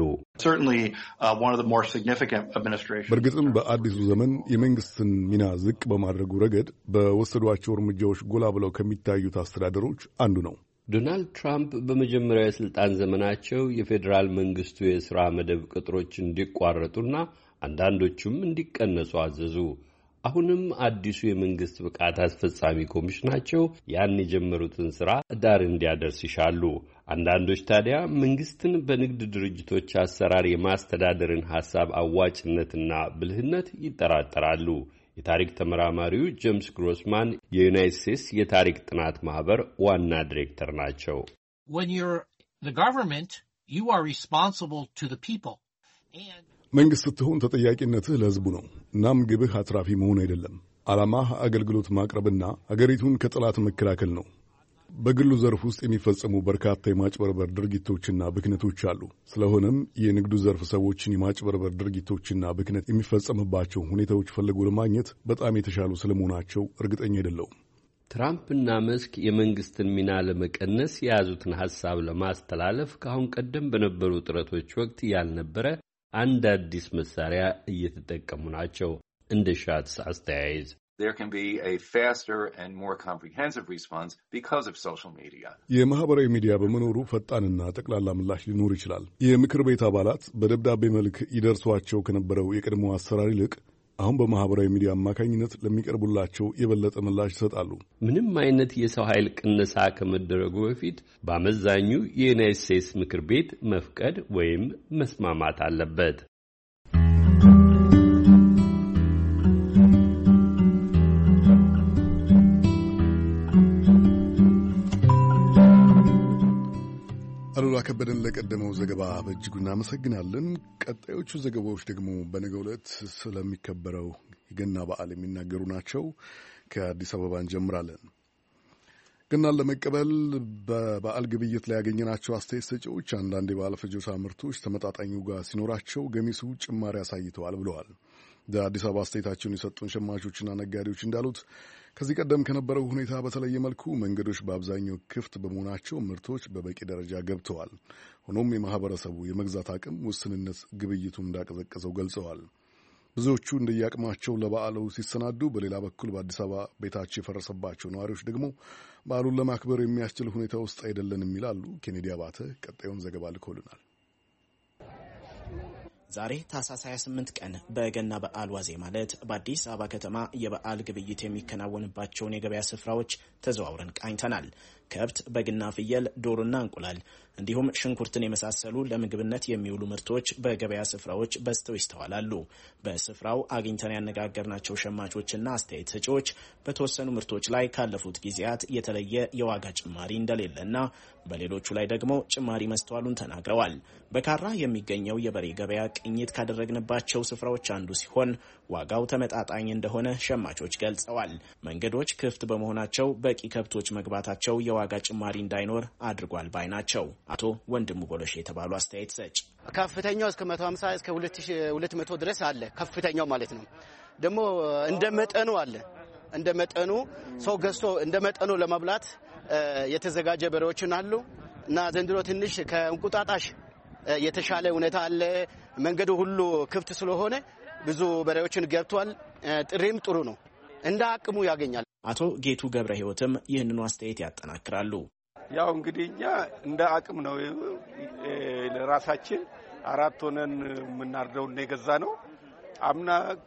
በእርግጥም በአዲሱ ዘመን የመንግስትን ሚና ዝቅ በማድረጉ ረገድ በወሰዷቸው እርምጃዎች ጎላ ብለው ከሚታዩት አስተዳደሮች አንዱ ነው። ዶናልድ ትራምፕ በመጀመሪያው የሥልጣን ዘመናቸው የፌዴራል መንግስቱ የሥራ መደብ ቅጥሮች እንዲቋረጡና አንዳንዶቹም እንዲቀነሱ አዘዙ። አሁንም አዲሱ የመንግስት ብቃት አስፈጻሚ ኮሚሽናቸው ያን የጀመሩትን ሥራ ዳር እንዲያደርስ ይሻሉ። አንዳንዶች ታዲያ መንግስትን በንግድ ድርጅቶች አሰራር የማስተዳደርን ሐሳብ አዋጭነትና ብልህነት ይጠራጠራሉ። የታሪክ ተመራማሪው ጄምስ ግሮስማን የዩናይትድ ስቴትስ የታሪክ ጥናት ማህበር ዋና ዲሬክተር ናቸው። መንግስት ስትሆን ተጠያቂነትህ ለሕዝቡ ነው። እናም ግብህ አትራፊ መሆን አይደለም። ዓላማህ አገልግሎት ማቅረብና አገሪቱን ከጠላት መከላከል ነው። በግሉ ዘርፍ ውስጥ የሚፈጸሙ በርካታ የማጭበርበር ድርጊቶችና ብክነቶች አሉ። ስለሆነም የንግዱ ዘርፍ ሰዎችን የማጭበርበር ድርጊቶችና ብክነት የሚፈጸምባቸው ሁኔታዎች ፈልጎ ለማግኘት በጣም የተሻሉ ስለመሆናቸው እርግጠኛ አይደለሁም። ትራምፕና መስክ የመንግስትን ሚና ለመቀነስ የያዙትን ሐሳብ ለማስተላለፍ ከአሁን ቀደም በነበሩ ጥረቶች ወቅት ያልነበረ አንድ አዲስ መሳሪያ እየተጠቀሙ ናቸው። እንደ ሻትስ አስተያየት there can be a faster and more comprehensive response because of social media. የማህበራዊ ሚዲያ በመኖሩ ፈጣንና ጠቅላላ ምላሽ ሊኖር ይችላል። የምክር ቤት አባላት በደብዳቤ መልክ ይደርሷቸው ከነበረው የቀድሞ አሰራር ይልቅ አሁን በማህበራዊ ሚዲያ አማካኝነት ለሚቀርቡላቸው የበለጠ ምላሽ ይሰጣሉ። ምንም አይነት የሰው ኃይል ቅነሳ ከመደረጉ በፊት በአመዛኙ የዩናይትድ ስቴትስ ምክር ቤት መፍቀድ ወይም መስማማት አለበት። አሉላ ከበደን ለቀደመው ዘገባ በእጅጉ እናመሰግናለን። ቀጣዮቹ ዘገባዎች ደግሞ በነገው ዕለት ስለሚከበረው የገና በዓል የሚናገሩ ናቸው። ከአዲስ አበባ እንጀምራለን። ገናን ለመቀበል በበዓል ግብይት ላይ ያገኘናቸው አስተያየት ሰጪዎች አንዳንድ የበዓል ፍጆታ ምርቶች ተመጣጣኝ ዋጋ ሲኖራቸው ገሚሱ ጭማሪ አሳይተዋል ብለዋል። በአዲስ አበባ አስተያየታቸውን የሰጡን ሸማቾችና ነጋዴዎች እንዳሉት ከዚህ ቀደም ከነበረው ሁኔታ በተለየ መልኩ መንገዶች በአብዛኛው ክፍት በመሆናቸው ምርቶች በበቂ ደረጃ ገብተዋል። ሆኖም የማህበረሰቡ የመግዛት አቅም ውስንነት ግብይቱን እንዳቀዘቀዘው ገልጸዋል። ብዙዎቹ እንደየአቅማቸው ለበዓሉ ሲሰናዱ፣ በሌላ በኩል በአዲስ አበባ ቤታቸው የፈረሰባቸው ነዋሪዎች ደግሞ በዓሉን ለማክበር የሚያስችል ሁኔታ ውስጥ አይደለንም ይላሉ። ኬኔዲ አባተ ቀጣዩን ዘገባ ልኮልናል። ዛሬ ታህሳስ 28 ቀን በገና በዓል ዋዜማ ዕለት በአዲስ አበባ ከተማ የበዓል ግብይት የሚከናወንባቸውን የገበያ ስፍራዎች ተዘዋውረን ቃኝተናል። ከብት፣ በግና ፍየል፣ ዶሮና እንቁላል እንዲሁም ሽንኩርትን የመሳሰሉ ለምግብነት የሚውሉ ምርቶች በገበያ ስፍራዎች በዝተው ይስተዋላሉ። በስፍራው አግኝተን ያነጋገርናቸው ሸማቾችና አስተያየት ሰጪዎች በተወሰኑ ምርቶች ላይ ካለፉት ጊዜያት የተለየ የዋጋ ጭማሪ እንደሌለና በሌሎቹ ላይ ደግሞ ጭማሪ መስተዋሉን ተናግረዋል። በካራ የሚገኘው የበሬ ገበያ ቅኝት ካደረግንባቸው ስፍራዎች አንዱ ሲሆን ዋጋው ተመጣጣኝ እንደሆነ ሸማቾች ገልጸዋል። መንገዶች ክፍት በመሆናቸው በቂ ከብቶች መግባታቸው የዋጋ ጭማሪ እንዳይኖር አድርጓል ባይ ናቸው። አቶ ወንድሙ ቦሎሽ የተባሉ አስተያየት ሰጭ ከፍተኛው እስከ 150 እስከ 200 ድረስ አለ። ከፍተኛው ማለት ነው። ደግሞ እንደ መጠኑ አለ። እንደ መጠኑ ሰው ገዝቶ እንደ መጠኑ ለመብላት የተዘጋጀ በሬዎችን አሉ እና ዘንድሮ ትንሽ ከእንቁጣጣሽ የተሻለ ሁኔታ አለ። መንገዱ ሁሉ ክፍት ስለሆነ ብዙ በሬዎችን ገብቷል። ጥሪም ጥሩ ነው። እንደ አቅሙ ያገኛል። አቶ ጌቱ ገብረ ሕይወትም ይህንኑ አስተያየት ያጠናክራሉ። ያው እንግዲህ እኛ እንደ አቅም ነው ለራሳችን 4 ሆነን የምናርደውና የገዛ ነው። አምና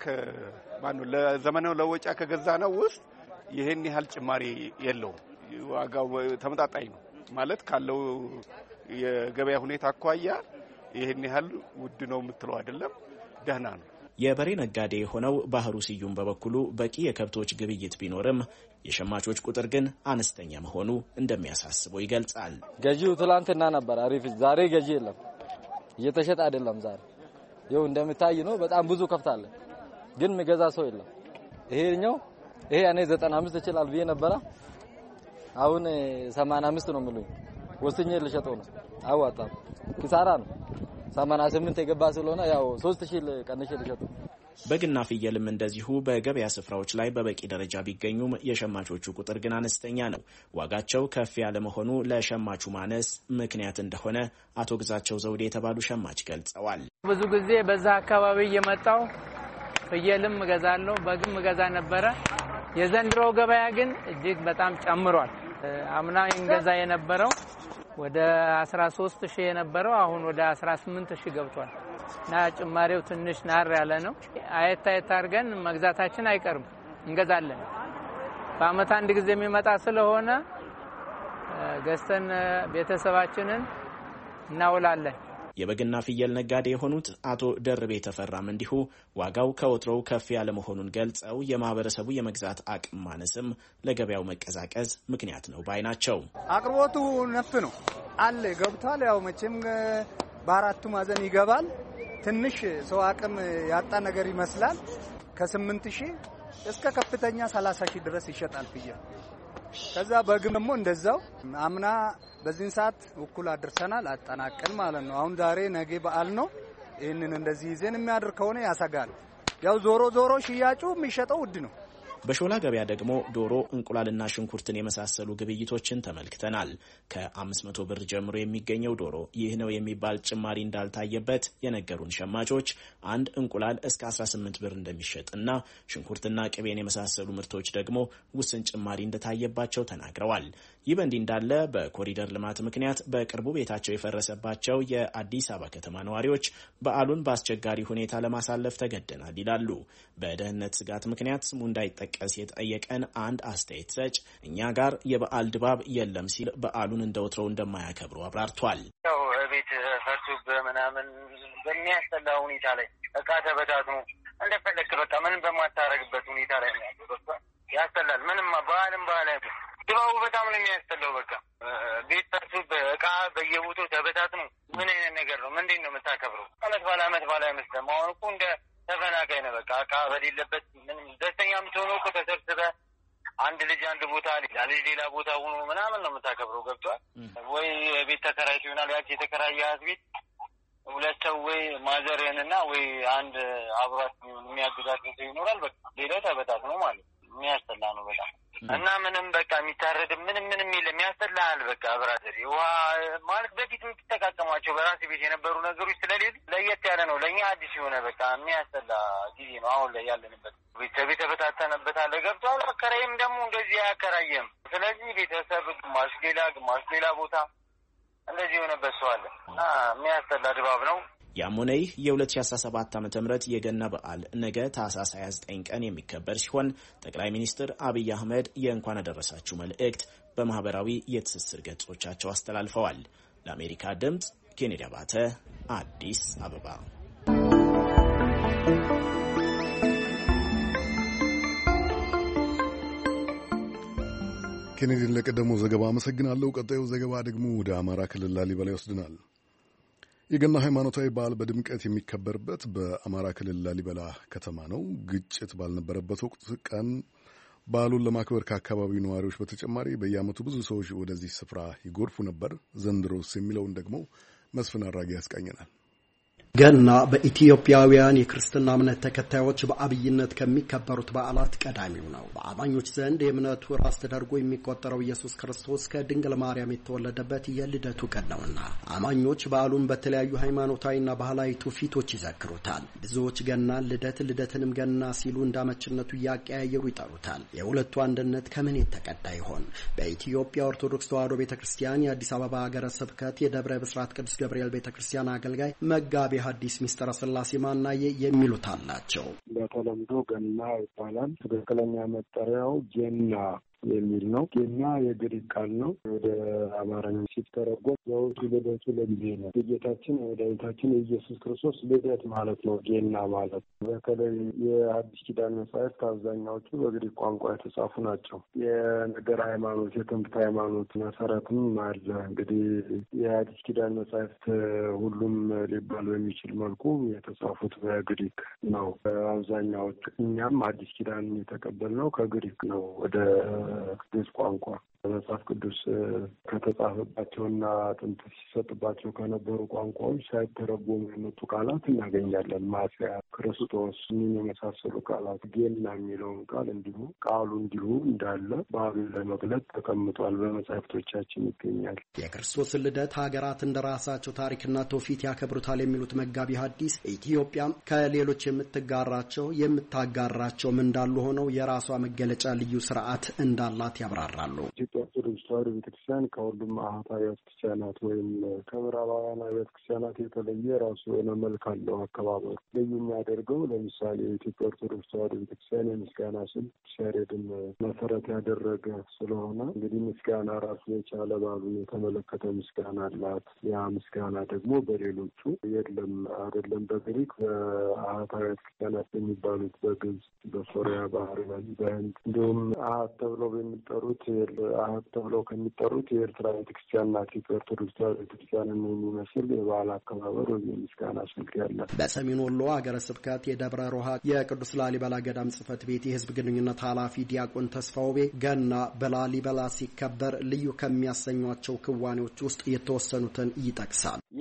ለዘመናዊ ለወጫ ከገዛ ነው ውስጥ ይሄን ያህል ጭማሪ የለውም። ዋጋው ተመጣጣኝ ነው ማለት ካለው የገበያ ሁኔታ አኳያ ይሄን ያህል ውድ ነው የምትለው አይደለም፣ ደህና ነው። የበሬ ነጋዴ የሆነው ባህሩ ስዩም በበኩሉ በቂ የከብቶች ግብይት ቢኖርም የሸማቾች ቁጥር ግን አነስተኛ መሆኑ እንደሚያሳስበው ይገልጻል። ገዢው ትላንትና ነበር አሪፍ፣ ዛሬ ገዢ የለም፣ እየተሸጠ አይደለም። ዛሬ ይኸው እንደምታይ ነው። በጣም ብዙ ከብት አለ፣ ግን የሚገዛ ሰው የለም። ይሄ እኔ 95 ይችላል ብዬ ነበረ፣ አሁን 85 ነው የሚሉኝ። ወስኜ ልሸጠው ነው። አዋጣም፣ ኪሳራ ነው። 88 የገባ ስለሆነ ያው 3000 ቀንሼ ልሸጠው። በግና ፍየልም እንደዚሁ በገበያ ስፍራዎች ላይ በበቂ ደረጃ ቢገኙም የሸማቾቹ ቁጥር ግን አነስተኛ ነው። ዋጋቸው ከፍ ያለ መሆኑ ለሸማቹ ማነስ ምክንያት እንደሆነ አቶ ግዛቸው ዘውዴ የተባሉ ሸማች ገልጸዋል። ብዙ ጊዜ በዛ አካባቢ እየመጣው ፍየልም እገዛለሁ፣ በግም እገዛ ነበረ። የዘንድሮ ገበያ ግን እጅግ በጣም ጨምሯል። አምና እንገዛ የነበረው ወደ 13000 የነበረው አሁን ወደ 18000 ገብቷል። እና ጭማሪው ትንሽ ናር ያለ ነው። አየት አድርገን መግዛታችን አይቀርም፣ እንገዛለን። በአመት አንድ ጊዜ የሚመጣ ስለሆነ ገዝተን ቤተሰባችንን እናውላለን። የበግና ፍየል ነጋዴ የሆኑት አቶ ደርቤ ተፈራም እንዲሁ ዋጋው ከወትሮው ከፍ ያለ መሆኑን ገልጸው የማህበረሰቡ የመግዛት አቅም ማነስም ለገበያው መቀዛቀዝ ምክንያት ነው ባይ ናቸው። አቅርቦቱ ነፍ ነው አለ ገብቷል። ያው መቼም በአራቱ ማዕዘን ይገባል። ትንሽ ሰው አቅም ያጣ ነገር ይመስላል። ከ8000 እስከ ከፍተኛ 30000 ድረስ ይሸጣል ፍየል። ከዛ በግም ደግሞ እንደዛው አምና በዚህን ሰዓት እኩል አድርሰናል፣ አጠናቀን ማለት ነው። አሁን ዛሬ ነገ በዓል ነው። ይህንን እንደዚህ ይዘን የሚያድር ከሆነ ያሰጋል። ያው ዞሮ ሽያጩ የሚሸጠው ውድ ነው። በሾላ ገበያ ደግሞ ዶሮ፣ እንቁላልና ሽንኩርትን የመሳሰሉ ግብይቶችን ተመልክተናል። ከ500 ብር ጀምሮ የሚገኘው ዶሮ ይህ ነው የሚባል ጭማሪ እንዳልታየበት የነገሩን ሸማቾች አንድ እንቁላል እስከ 18 ብር እንደሚሸጥና ሽንኩርትና ቅቤን የመሳሰሉ ምርቶች ደግሞ ውስን ጭማሪ እንደታየባቸው ተናግረዋል። ይህ በእንዲህ እንዳለ በኮሪደር ልማት ምክንያት በቅርቡ ቤታቸው የፈረሰባቸው የአዲስ አበባ ከተማ ነዋሪዎች በዓሉን በአስቸጋሪ ሁኔታ ለማሳለፍ ተገደናል ይላሉ። በደህንነት ስጋት ምክንያት ስሙ እንዳይጠቀስ የጠየቀን አንድ አስተያየት ሰጭ እኛ ጋር የበዓል ድባብ የለም ሲል በዓሉን እንደወትሮው እንደማያከብሩ አብራርቷል። ያው ቤት ፈርሶብህ ምናምን በሚያስጠላ ሁኔታ ላይ እቃ ተበታትኖ እንደፈለክ በቃ ምንም በማታረግበት ሁኔታ ላይ ነው ያለው። ያስጠላል። ምንም በዓልም በዓል አይደለም። ድባቡ በጣም ነው የሚያስጠላው። በቃ ቤት ፈርሶብህ እቃ በየቦታው ተበታትኖ ምን አይነት ነገር ነው? ምንድን ነው የምታከብረው? አመት ባለ አይመስልም። አሁን እኮ እንደ ተፈናቃይ ነው። በቃ እቃ በሌለበት ምንም ደስተኛ የምትሆነው እኮ ተሰብስበህ አንድ ልጅ አንድ ቦታ ሌላ ልጅ ሌላ ቦታ ሆኖ ምናምን ነው የምታከብረው። ገብቷል ወይ? ቤት ተከራይቶ ይሆናል። ያቺ የተከራያት ቤት ሁለት ሰው ወይ ማዘርህንና ወይ አንድ አብሯት የሚያግዛት ሰው ይኖራል። በቃ ሌላው ተበታትኖ ማለት የሚያስጠላ ነው በጣም እና ምንም በቃ የሚታረድ ምንም የለም። ያስጠላል። በቃ ብራዘር ውሃ ማለት በፊት የምትጠቃቀሟቸው በራሴ ቤት የነበሩ ነገሮች ስለሌሉ ለየት ያለ ነው። ለእኛ አዲስ የሆነ በቃ የሚያስጠላ ጊዜ ነው አሁን ላይ ያለንበት። ቤተሰብ ተበታተነበት አለ። ገብቷል። አከራይም ደግሞ እንደዚህ አያከራየም። ስለዚህ ቤተሰብ ግማሽ ሌላ ቦታ እንደዚህ የሆነበት ሰው አለ እና የሚያስጠላ ድባብ ነው። ያም ሆነ ይህ የ2017 ዓ.ም የገና በዓል ነገ ታህሳስ 29 ቀን የሚከበር ሲሆን ጠቅላይ ሚኒስትር አብይ አህመድ የእንኳን አደረሳችሁ መልእክት በማህበራዊ የትስስር ገጾቻቸው አስተላልፈዋል። ለአሜሪካ ድምጽ ኬኔዲ አባተ አዲስ አበባ። ኬኔዲን ለቀደመው ዘገባ አመሰግናለሁ። ቀጣዩ ዘገባ ደግሞ ወደ አማራ ክልል ላሊበላ ይወስድናል። የገና ሃይማኖታዊ በዓል በድምቀት የሚከበርበት በአማራ ክልል ላሊበላ ከተማ ነው። ግጭት ባልነበረበት ወቅት ቀን በዓሉን ለማክበር ከአካባቢው ነዋሪዎች በተጨማሪ በየዓመቱ ብዙ ሰዎች ወደዚህ ስፍራ ይጎርፉ ነበር። ዘንድሮስ የሚለውን ደግሞ መስፍን አራጌ ያስቃኘናል። ገና በኢትዮጵያውያን የክርስትና እምነት ተከታዮች በአብይነት ከሚከበሩት በዓላት ቀዳሚው ነው። በአማኞች ዘንድ የእምነቱ ራስ ተደርጎ የሚቆጠረው ኢየሱስ ክርስቶስ ከድንግል ማርያም የተወለደበት የልደቱ ቀን ነውና አማኞች በዓሉን በተለያዩ ሃይማኖታዊና ባህላዊ ትውፊቶች ይዘክሩታል። ብዙዎች ገናን ልደትንም ገና ሲሉ እንዳመችነቱ እያቀያየሩ ይጠሩታል። የሁለቱ አንድነት ከምን የተቀዳ ይሆን? በኢትዮጵያ ኦርቶዶክስ ተዋሕዶ ቤተክርስቲያን የአዲስ አበባ ሀገረ ስብከት የደብረ ብስራት ቅዱስ ገብርኤል ቤተክርስቲያን አገልጋይ መጋቢ ሐዲስ ሚስጥረ ሥላሴ ማናየ የሚሉት አላቸው። በተለምዶ ገና ይባላል። ትክክለኛ መጠሪያው ጌና የሚል ነው። ጌና የግሪክ ቃል ነው። ወደ አማርኛ ሲተረጎም ዘውቱ ልደቱ ለጊዜ ነው። የጌታችን የመድኃኒታችን የኢየሱስ ክርስቶስ ልደት ማለት ነው ጌና ማለት። በተለይ የአዲስ ኪዳን መጻሕፍት አብዛኛዎቹ በግሪክ ቋንቋ የተጻፉ ናቸው። የነገር ሃይማኖት፣ የትምህርት ሃይማኖት መሰረትም አለ። እንግዲህ የአዲስ ኪዳን መጻሕፍት ሁሉም ሊባል በሚችል መልኩ የተጻፉት በግሪክ ነው አብዛኛዎቹ። እኛም አዲስ ኪዳን የተቀበልነው ከግሪክ ነው ወደ ግዕዝ ቋንቋ መጽሐፍ ቅዱስ ከተጻፈባቸውና ጥንት ሲሰጥባቸው ከነበሩ ቋንቋዎች ሳይተረጎሙ የመጡ ቃላት እናገኛለን። ማስያ፣ ክርስቶስ የመሳሰሉ ቃላት። ጌና የሚለውን ቃል እንዲሁ ቃሉ እንዲሁ እንዳለ በዓሉን ለመግለጥ ተቀምጧል፣ በመጽሐፍቶቻችን ይገኛል። የክርስቶስን ልደት ሀገራት እንደ ራሳቸው ታሪክና ትውፊት ያከብሩታል የሚሉት መጋቢ ሐዲስ ኢትዮጵያም ከሌሎች የምታጋራቸውም እንዳሉ ሆነው የራሷ መገለጫ ልዩ ስርዓት እንዳላት ያብራራሉ። ኦርቶዶክስ ተዋሕዶ ቤተክርስቲያን ከሁሉም አህታዊ ቤተክርስቲያናት ወይም ከምዕራባውያን ቤተክርስቲያናት የተለየ ራሱ የሆነ መልክ አለው አከባበሩ። ልዩ የሚያደርገው ለምሳሌ የኢትዮጵያ ኦርቶዶክስ ተዋሕዶ ቤተክርስቲያን የምስጋና ስልት ሲያሬድን መሰረት ያደረገ ስለሆነ እንግዲህ ምስጋና ራሱ የቻለ በዓሉን የተመለከተ ምስጋና አላት። ያ ምስጋና ደግሞ በሌሎቹ የለም አይደለም። በግሪክ በአህታዊ ቤተክርስቲያናት የሚባሉት በግብጽ፣ በሶሪያ፣ በአርመን፣ በህንድ እንዲሁም አሃት ተብለው በሚጠሩት አሃት ተብለው ከሚጠሩት የኤርትራ ቤተክርስቲያን ናት። ኦርቶዶክስ ተዋሕዶ ቤተክርስቲያንን የሚመስል የበዓል አከባበር ወይም የምስጋና ስልት ያለ። በሰሜን ወሎ ሀገረ ስብከት የደብረ ሮሃ የቅዱስ ላሊበላ ገዳም ጽሕፈት ቤት የህዝብ ግንኙነት ኃላፊ ዲያቆን ተስፋውቤ ገና በላሊበላ ሲከበር ልዩ ከሚያሰኟቸው ክዋኔዎች ውስጥ የተወሰኑትን ይጠቅሳል።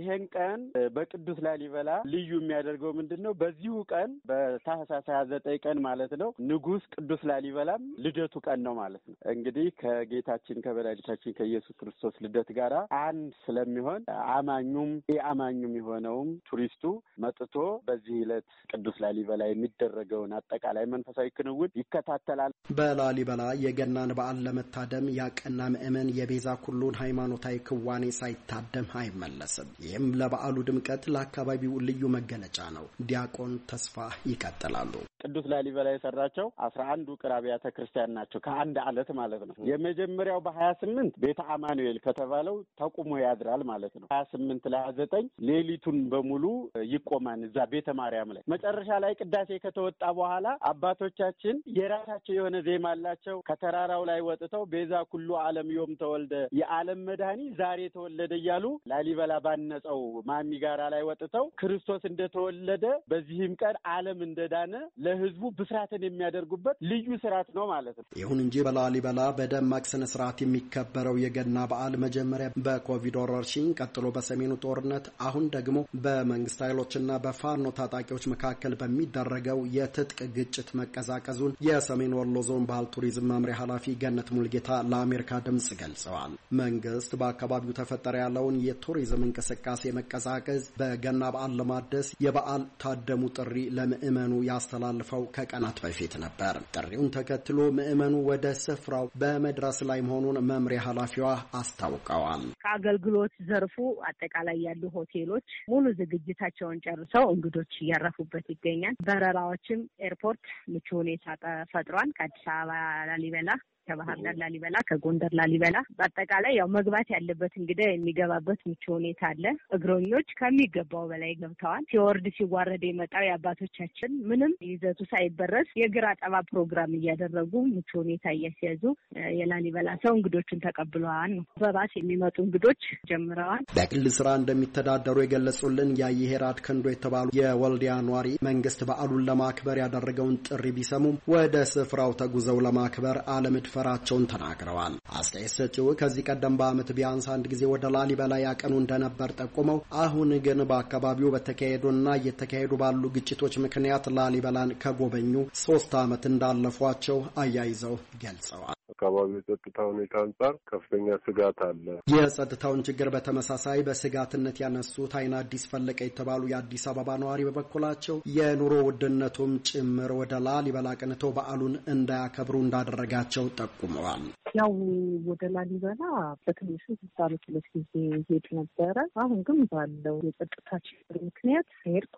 ይሄን ቀን በቅዱስ ላሊበላ ልዩ የሚያደርገው ምንድነው? በዚሁ ቀን በታህሳስ 29 ቀን ማለት ነው ንጉስ ቅዱስ ላሊበላም ልደቱ ቀን ነው ማለት ነው። እንግዲህ ከጌታችን ከመድኃኒታችን ከኢየሱስ ክርስቶስ ልደት ጋር አንድ ስለሚሆን አማኙም የአማኙም የሆነውም ቱሪስቱ መጥቶ በዚህ ዕለት ቅዱስ ላሊበላ የሚደረገውን አጠቃላይ መንፈሳዊ ክንውን ይከታተላል። በላሊበላ የገናን በዓል ለመታደም ያቀና ምእመን የቤዛ ኩሉን ሃይማኖታዊ ክዋኔ ሳይታደም አይመለስም። ይህም ለበዓሉ ድምቀት ለአካባቢው ልዩ መገለጫ ነው። ዲያቆን ተስፋ ይቀጥላሉ። ቅዱስ ላሊበላ የሰራቸው 11 ውቅር አብያተ ክርስቲያን ናቸው ከአንድ አለት ማለት ነው። የመጀመሪያው በ28 ቤተ አማኑኤል ከተባለው ተቁሞ ያድራል ማለት ነው። 28 ለ29 ሌሊቱን በሙሉ ይቆማን እዛ ቤተ ማርያም ላይ። መጨረሻ ላይ ቅዳሴ ከተወጣ በኋላ አባቶቻችን የራሳቸው የሆነ ዜማ አላቸው። ከተራራው ላይ ወጥተው ቤዛ ኩሉ ዓለም ዮም ተወልደ የዓለም መድኃኒት ዛሬ ተወለደ እያሉ ላሊበላ ባነጸው ማሚ ጋራ ላይ ወጥተው ክርስቶስ እንደተወለደ በዚህም ቀን ዓለም እንደዳነ ለህዝቡ ብስራትን የሚያደርጉበት ልዩ ስርዓት ነው ማለት ነው። ይሁን እንጂ በላሊበላ በደማቅ ስነ ስርዓት የሚከበረው የገና በዓል መጀመሪያ በኮቪድ ወረርሽኝ፣ ቀጥሎ በሰሜኑ ጦርነት፣ አሁን ደግሞ በመንግስት ኃይሎችና በፋኖ ታጣቂዎች መካከል በሚደረገው የትጥቅ ግጭት መቀዛቀዙን የሰሜን ወሎ ዞን ባህል ቱሪዝም መምሪያ ኃላፊ ገነት ሙልጌታ ለአሜሪካ ድምጽ ገልጸዋል። መንግስት በአካባቢው ተፈጠረ ያለውን የቱሪዝም እንቅስቃሴ መቀዛቀዝ በገና በዓል ለማደስ የበዓል ታደሙ ጥሪ ለምዕመኑ ያስተላልፈው ከቀናት በፊት ነበር። ጥሪውን ተከትሎ ምዕመኑ ወደ ስፍራው በመድረስ ላይ መሆኑን መምሪያ ኃላፊዋ አስታውቀዋል። ከአገልግሎት ዘርፉ አጠቃላይ ያሉ ሆቴሎች ሙሉ ዝግጅታቸውን ጨርሰው እንግዶች እያረፉበት ይገኛል። በረራዎችም ኤርፖርት ምቹ ሁኔታ ፈጥሯል። ከአዲስ አበባ ላሊበላ፣ ከባህር ዳር ላሊበላ፣ ከጎንደር ላሊበላ በአጠቃላይ ያው መግባት ያለበት እንግዳ የሚገባበት ምቹ ሁኔታ አለ። እግረኞች ከሚገባው በላይ ገብተዋል። ሲወርድ ሲዋረድ የመጣው የአባቶቻችን ምንም ይዘቱ ሳይበረስ የእግር አጠባ ፕሮግራም እያደረጉ ምቹ ሁኔታ እያስያዙ የላሊበላ ሰው እንግዶቹን ተቀብለዋል ነው። በባስ የሚመጡ እንግዶች ጀምረዋል። በግል ስራ እንደሚተዳደሩ የገለጹልን የይሄራድ ከንዶ የተባሉ የወልዲያ ኗሪ መንግስት በዓሉን ለማክበር ያደረገውን ጥሪ ቢሰሙም ወደ ስፍራው ተጉዘው ለማክበር ፈራቸውን ተናግረዋል። አስተያየት ሰጪው ከዚህ ቀደም በዓመት ቢያንስ አንድ ጊዜ ወደ ላሊበላ ያቀኑ እንደነበር ጠቁመው አሁን ግን በአካባቢው በተካሄዱና እየተካሄዱ ባሉ ግጭቶች ምክንያት ላሊበላን ከጎበኙ 3 ዓመት እንዳለፏቸው አያይዘው ገልጸዋል። አካባቢው የጸጥታ ሁኔታ አንጻር ከፍተኛ ስጋት አለ። የጸጥታውን ችግር በተመሳሳይ በስጋትነት ያነሱት አይን አዲስ ፈለቀ የተባሉ የአዲስ አበባ ነዋሪ በበኩላቸው የኑሮ ውድነቱም ጭምር ወደ ላሊበላ አቅንተው በዓሉን እንዳያከብሩ እንዳደረጋቸው ጠቁመዋል። ያው ወደ ላሊበላ በትንሹ 3 ዓመት ጊዜ ሄድ ነበረ። አሁን ግን ባለው የጸጥታ ችግር ምክንያት ሄድኩ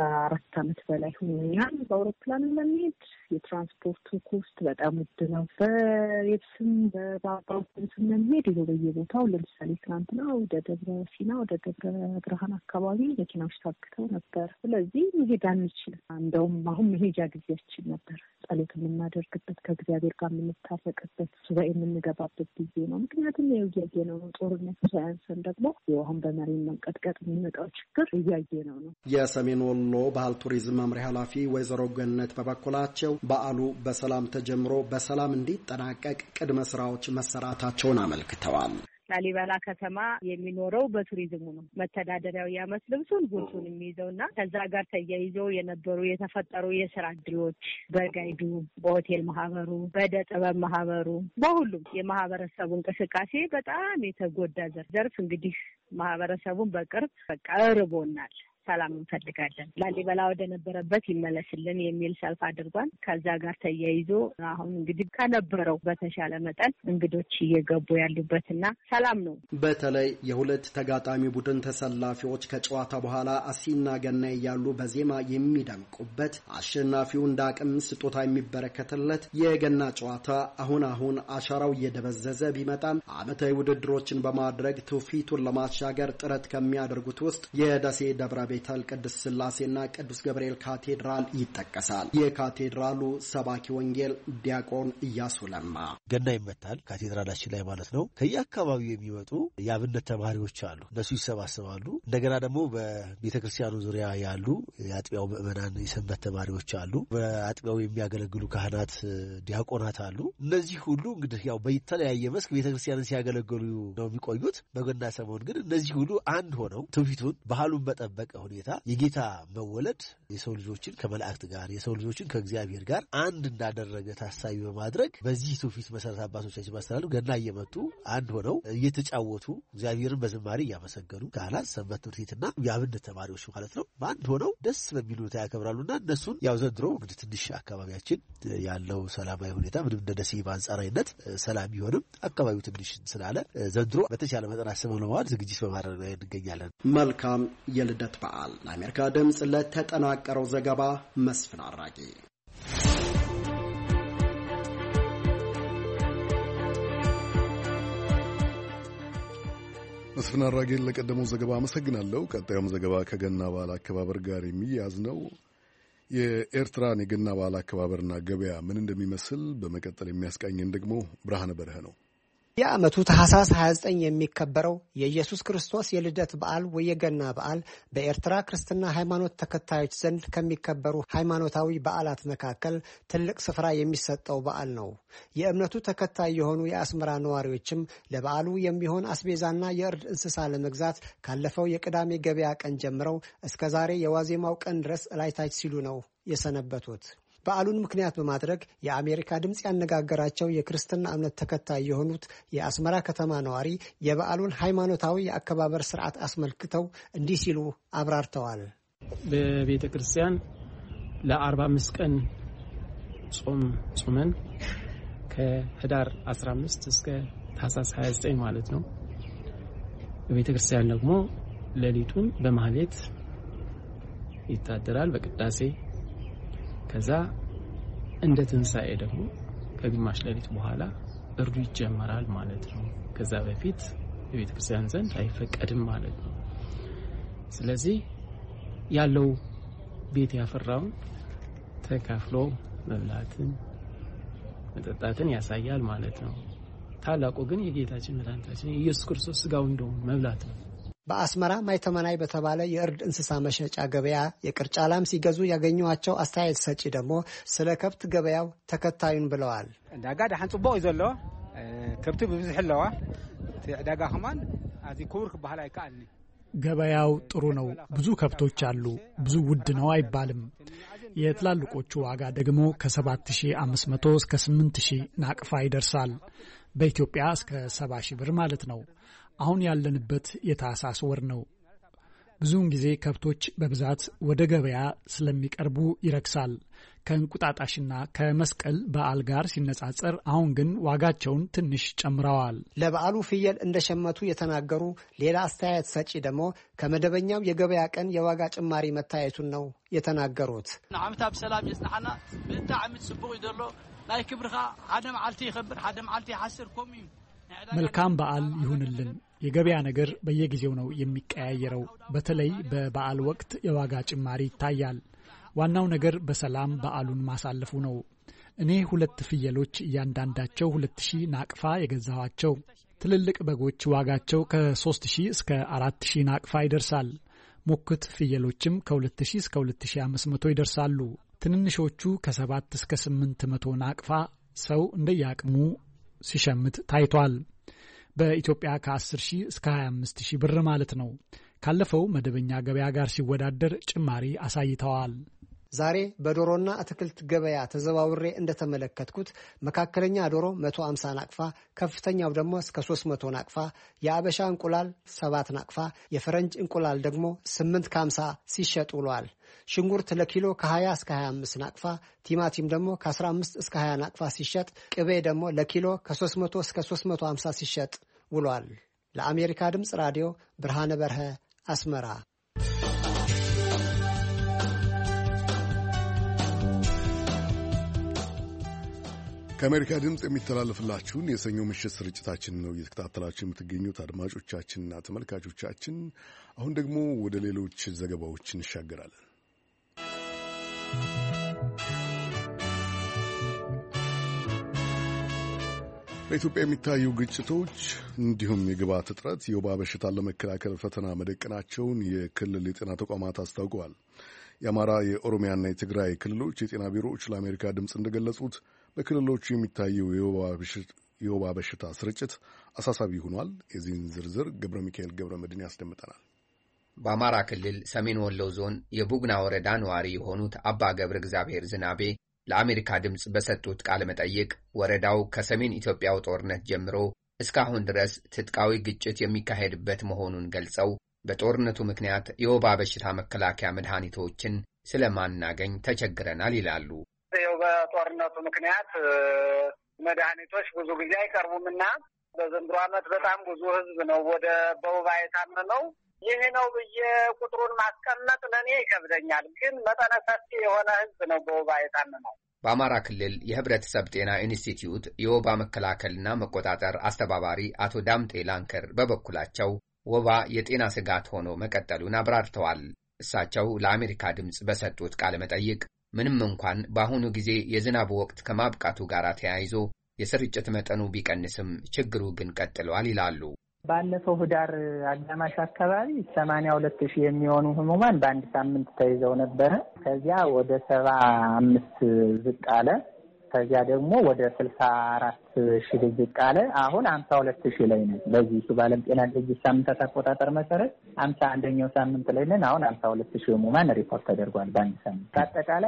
ከ4 ዓመት በላይ ሆኖኛል። በአውሮፕላን ለመሄድ የትራንስፖርቱ ኮስት በጣም ውድ ነው። በየብስም በባቡርም ለመሄድ በየቦታው ለምሳሌ ትናንትና ወደ ደብረ ሲና ወደ ደብረ ብርሃን አካባቢ መኪናዎች ታግተው ነበር። ስለዚህ መሄድ አንችልም። እንደውም አሁን መሄጃ ጊዜያችን ነበር። ጸሎት የምናደርግበት ከእግዚአብሔር ጋር የምንታረቅበት ሱባኤ የምንገባበት ጊዜ ነው። ምክንያቱም እያየ ነው ጦርነቱ ሳያንሰን ደግሞ አሁን በመሬት መንቀጥቀጥ የሚመጣው ችግር እያየ ነው። የሰሜን ወሎ ባህል ቱሪዝም መምሪያ ኃላፊ ወይዘሮ ገነት በበኩላቸው በዓሉ በሰላም ተጀምሮ በሰላም እንዲጠናቀቅ ቅድመ ስራዎች መሰራታቸውን አመልክተዋል። ላሊበላ ከተማ የሚኖረው በቱሪዝሙ ነው። መተዳደሪያው የዓመት ልብሱን ጉርሱን የሚይዘውና ከዛ ጋር ተያይዞ የነበሩ የተፈጠሩ የስራ እድሎች በጋይዱ፣ በሆቴል ማህበሩ፣ በዕደ ጥበብ ማህበሩ፣ በሁሉም የማህበረሰቡ እንቅስቃሴ በጣም የተጎዳ ዘርፍ እንግዲህ ማህበረሰቡን በቅርብ በቃ እርቦናል፣ ሰላም እንፈልጋለን፣ ላሊበላ ወደ ነበረበት ይመለስልን የሚል ሰልፍ አድርጓል። ከዛ ጋር ተያይዞ አሁን እንግዲህ ከነበረው በተሻለ መጠን እንግዶች እየገቡ ያሉበትና ሰላም ነው። በተለይ የሁለት ተጋጣሚ ቡድን ተሰላፊዎች ከጨዋታ በኋላ አሲና ገና እያሉ በዜማ የሚደምቁበት፣ አሸናፊው እንደ አቅም ስጦታ የሚበረከትለት የገና ጨዋታ አሁን አሻራው እየደበዘዘ ቢመጣም ዓመታዊ ውድድሮችን በማድረግ ትውፊቱን ለማሻገር ጥረት ከሚያደርጉት ውስጥ የደሴ ደብረ ቤተል ቅድስት ሥላሴና ቅዱስ ገብርኤል ካቴድራል ይጠቀሳል። የካቴድራሉ ሰባኪ ወንጌል ዲያቆን ኢያሱ ለማ ገና ይመታል ካቴድራላችን ላይ ማለት ነው። ከየአካባቢው የሚመጡ የአብነት ተማሪዎች አሉ። እነሱ ይሰባሰባሉ። እንደገና ደግሞ በቤተክርስቲያኑ ዙሪያ ያሉ የአጥቢያው ምዕመናን የሰንበት ተማሪዎች አሉ። በአጥቢያው የሚያገለግሉ ካህናት፣ ዲያቆናት አሉ። እነዚህ ሁሉ እንግዲህ ያው በተለያየ መስክ ቤተክርስቲያንን ሲያገለግሉ ነው የሚቆዩት። በገና ሰሞን ግን እነዚህ ሁሉ አንድ ሆነው ትውፊቱን ባህሉን በጠበቀ ሁኔታ የጌታ መወለድ የሰው ልጆችን ከመላእክት ጋር የሰው ልጆችን ከእግዚአብሔር ጋር አንድ እንዳደረገ ታሳቢ በማድረግ በዚህ ትውፊት መሰረት አባቶቻችን ማስተላለፍ ገና እየመጡ አንድ ሆነው እየተጫወቱ እግዚአብሔርን በዝማሬ እያመሰገኑ ካህናት፣ ሰንበት ትምህርት ቤትና የአብነት ተማሪዎች ማለት ነው በአንድ ሆነው ደስ በሚል ሁኔታ ያከብራሉና እነሱን ያው ዘንድሮ እንግዲህ ትንሽ አካባቢያችን ያለው ሰላማዊ ሁኔታ ምንም እንደ ደሴ በአንጻራዊነት ሰላም ቢሆንም አካባቢው ትንሽ ስላለ ዘንድሮ በተቻለ መጠን አስበው ለመዋል ዝግጅት በማድረግ ላይ እንገኛለን። መልካም የልደት በዓል። ለአሜሪካ ድምፅ ለተጠናቀረው ዘገባ መስፍን አራጌ። መስፍን አራጌን ለቀደመው ዘገባ አመሰግናለሁ። ቀጣዩም ዘገባ ከገና በዓል አከባበር ጋር የሚያያዝ ነው። የኤርትራን የገና በዓል አከባበርና ገበያ ምን እንደሚመስል በመቀጠል የሚያስቃኘን ደግሞ ብርሃነ በረኸ ነው። የዓመቱ ታኅሳስ 29 የሚከበረው የኢየሱስ ክርስቶስ የልደት በዓል ወየገና በዓል በኤርትራ ክርስትና ሃይማኖት ተከታዮች ዘንድ ከሚከበሩ ሃይማኖታዊ በዓላት መካከል ትልቅ ስፍራ የሚሰጠው በዓል ነው። የእምነቱ ተከታይ የሆኑ የአስመራ ነዋሪዎችም ለበዓሉ የሚሆን አስቤዛና የእርድ እንስሳ ለመግዛት ካለፈው የቅዳሜ ገበያ ቀን ጀምረው እስከ ዛሬ የዋዜማው ቀን ድረስ እላይታች ሲሉ ነው የሰነበቱት። በዓሉን ምክንያት በማድረግ የአሜሪካ ድምፅ ያነጋገራቸው የክርስትና እምነት ተከታይ የሆኑት የአስመራ ከተማ ነዋሪ የበዓሉን ሃይማኖታዊ የአከባበር ስርዓት አስመልክተው እንዲህ ሲሉ አብራርተዋል። በቤተ ክርስቲያን ለ45 ቀን ጾመን ከህዳር 15 እስከ ታኅሳስ 29 ማለት ነው። በቤተ ክርስቲያን ደግሞ ሌሊቱን በማህሌት ይታደራል በቅዳሴ። ከዛ እንደ ትንሳኤ ደግሞ ከግማሽ ሌሊት በኋላ እርዱ ይጀመራል ማለት ነው። ከዛ በፊት በቤተ ክርስቲያን ዘንድ አይፈቀድም ማለት ነው። ስለዚህ ያለው ቤት ያፈራውን ተካፍሎ መብላትን መጠጣትን ያሳያል ማለት ነው። ታላቁ ግን የጌታችን መድኃኒታችን ኢየሱስ ክርስቶስ ሥጋው እንደሆነ መብላት ነው። በአስመራ ማይተመናይ በተባለ የእርድ እንስሳ መሸጫ ገበያ የቅርጫ ላም ሲገዙ ያገኙዋቸው አስተያየት ሰጪ ደግሞ ስለ ከብት ገበያው ተከታዩን ብለዋል። ዳጋ ዳሓን ጽቡቅ ዘሎ ከብቲ ብብዝሕ ኣለዋ ዳጋ ኸማን አዚ ክቡር ክበሃል አይከኣልኒ። ገበያው ጥሩ ነው። ብዙ ከብቶች አሉ። ብዙ ውድ ነው አይባልም። የትላልቆቹ ዋጋ ደግሞ ከ7500 እስከ 8000 ናቅፋ ይደርሳል። በኢትዮጵያ እስከ 70,000 ብር ማለት ነው። አሁን ያለንበት የታኅሳስ ወር ነው። ብዙውን ጊዜ ከብቶች በብዛት ወደ ገበያ ስለሚቀርቡ ይረክሳል። ከእንቁጣጣሽና ከመስቀል በዓል ጋር ሲነጻጸር አሁን ግን ዋጋቸውን ትንሽ ጨምረዋል። ለበዓሉ ፍየል እንደሸመቱ የተናገሩ ሌላ አስተያየት ሰጪ ደግሞ ከመደበኛው የገበያ ቀን የዋጋ ጭማሪ መታየቱን ነው የተናገሩት። ንዓመታ ብሰላም የጽናሕና ብጣዕሚ ጽቡቕ ይደሎ ናይ ክብርኻ ሓደ መዓልቲ ይኸብር ሓደ መዓልቲ ይሓስር ከምኡ እዩ። መልካም በዓል ይሁንልን። የገበያ ነገር በየጊዜው ነው የሚቀያየረው። በተለይ በበዓል ወቅት የዋጋ ጭማሪ ይታያል። ዋናው ነገር በሰላም በዓሉን ማሳለፉ ነው። እኔ 2 ፍየሎች እያንዳንዳቸው 2000 ናቅፋ የገዛኋቸው። ትልልቅ በጎች ዋጋቸው ከ3000 እስከ 4000 ናቅፋ ይደርሳል። ሞክት ፍየሎችም ከ2000 እስከ 2500 ይደርሳሉ። ትንንሾቹ ከ7 እስከ 800 ናቅፋ ሰው እንደየአቅሙ ሲሸምት ታይቷል። በኢትዮጵያ ከ10,000 እስከ 25,000 ብር ማለት ነው። ካለፈው መደበኛ ገበያ ጋር ሲወዳደር ጭማሪ አሳይተዋል። ዛሬ በዶሮና አትክልት ገበያ ተዘዋውሬ እንደተመለከትኩት መካከለኛ ዶሮ 150 ናቅፋ፣ ከፍተኛው ደግሞ እስከ 300 ናቅፋ፣ የአበሻ እንቁላል 7 ናቅፋ፣ የፈረንጅ እንቁላል ደግሞ 8.50 ሲሸጥ ውሏል። ሽንኩርት ለኪሎ ከ20 እስከ 25 ናቅፋ፣ ቲማቲም ደግሞ ከ15 እስከ 20 ናቅፋ ሲሸጥ፣ ቅቤ ደግሞ ለኪሎ ከ300 እስከ 350 ሲሸጥ ውሏል። ለአሜሪካ ድምፅ ራዲዮ ብርሃነ በርሀ አስመራ። ከአሜሪካ ድምፅ የሚተላለፍላችሁን የሰኞ ምሽት ስርጭታችን ነው እየተከታተላችሁ የምትገኙት አድማጮቻችንና ተመልካቾቻችን። አሁን ደግሞ ወደ ሌሎች ዘገባዎች እንሻገራለን። በኢትዮጵያ የሚታዩ ግጭቶች እንዲሁም የግብዓት እጥረት የወባ በሽታን ለመከላከል ፈተና መደቀናቸውን የክልል የጤና ተቋማት አስታውቀዋል። የአማራ፣ የኦሮሚያና የትግራይ ክልሎች የጤና ቢሮዎች ለአሜሪካ ድምፅ እንደገለጹት በክልሎቹ የሚታየው የወባ በሽታ ስርጭት አሳሳቢ ሆኗል። የዚህን ዝርዝር ገብረ ሚካኤል ገብረ መድን ያስደምጠናል። በአማራ ክልል ሰሜን ወሎ ዞን የቡግና ወረዳ ነዋሪ የሆኑት አባ ገብረ እግዚአብሔር ዝናቤ ለአሜሪካ ድምፅ በሰጡት ቃለ መጠይቅ ወረዳው ከሰሜን ኢትዮጵያው ጦርነት ጀምሮ እስካሁን ድረስ ትጥቃዊ ግጭት የሚካሄድበት መሆኑን ገልጸው በጦርነቱ ምክንያት የወባ በሽታ መከላከያ መድኃኒቶችን ስለማናገኝ ተቸግረናል ይላሉ። በጦርነቱ ምክንያት መድኃኒቶች ብዙ ጊዜ አይቀርቡምና በዘንድሮ ዓመት በጣም ብዙ ሕዝብ ነው ወደ በወባ የታመመው። ይህ ነው ብዬ ቁጥሩን ማስቀመጥ ለእኔ ይከብደኛል፣ ግን መጠነ ሰፊ የሆነ ሕዝብ ነው በወባ የታመመው። በአማራ ክልል የህብረተሰብ ጤና ኢንስቲትዩት የወባ መከላከልና መቆጣጠር አስተባባሪ አቶ ዳምጤ ላንከር በበኩላቸው ወባ የጤና ስጋት ሆኖ መቀጠሉን አብራርተዋል። እሳቸው ለአሜሪካ ድምፅ በሰጡት ቃለ መጠይቅ ምንም እንኳን በአሁኑ ጊዜ የዝናቡ ወቅት ከማብቃቱ ጋር ተያይዞ የስርጭት መጠኑ ቢቀንስም ችግሩ ግን ቀጥሏል ይላሉ። ባለፈው ህዳር አጋማሽ አካባቢ 82,000 የሚሆኑ ህሙማን በአንድ ሳምንት ተይዘው ነበረ። ከዚያ ወደ 75 ዝቅ አለ። ከዚያ ደግሞ ወደ 64,000 ዝቅ አለ። አሁን 52,000 ላይ ነን። በዚህ በዓለም ጤና ድርጅት ሳምንታት አቆጣጠር መሰረት 51ኛው ሳምንት ላይ ነን። አሁን 52,000 ህሙማን ሪፖርት ተደርጓል በአንድ ሳምንት። በአጠቃላይ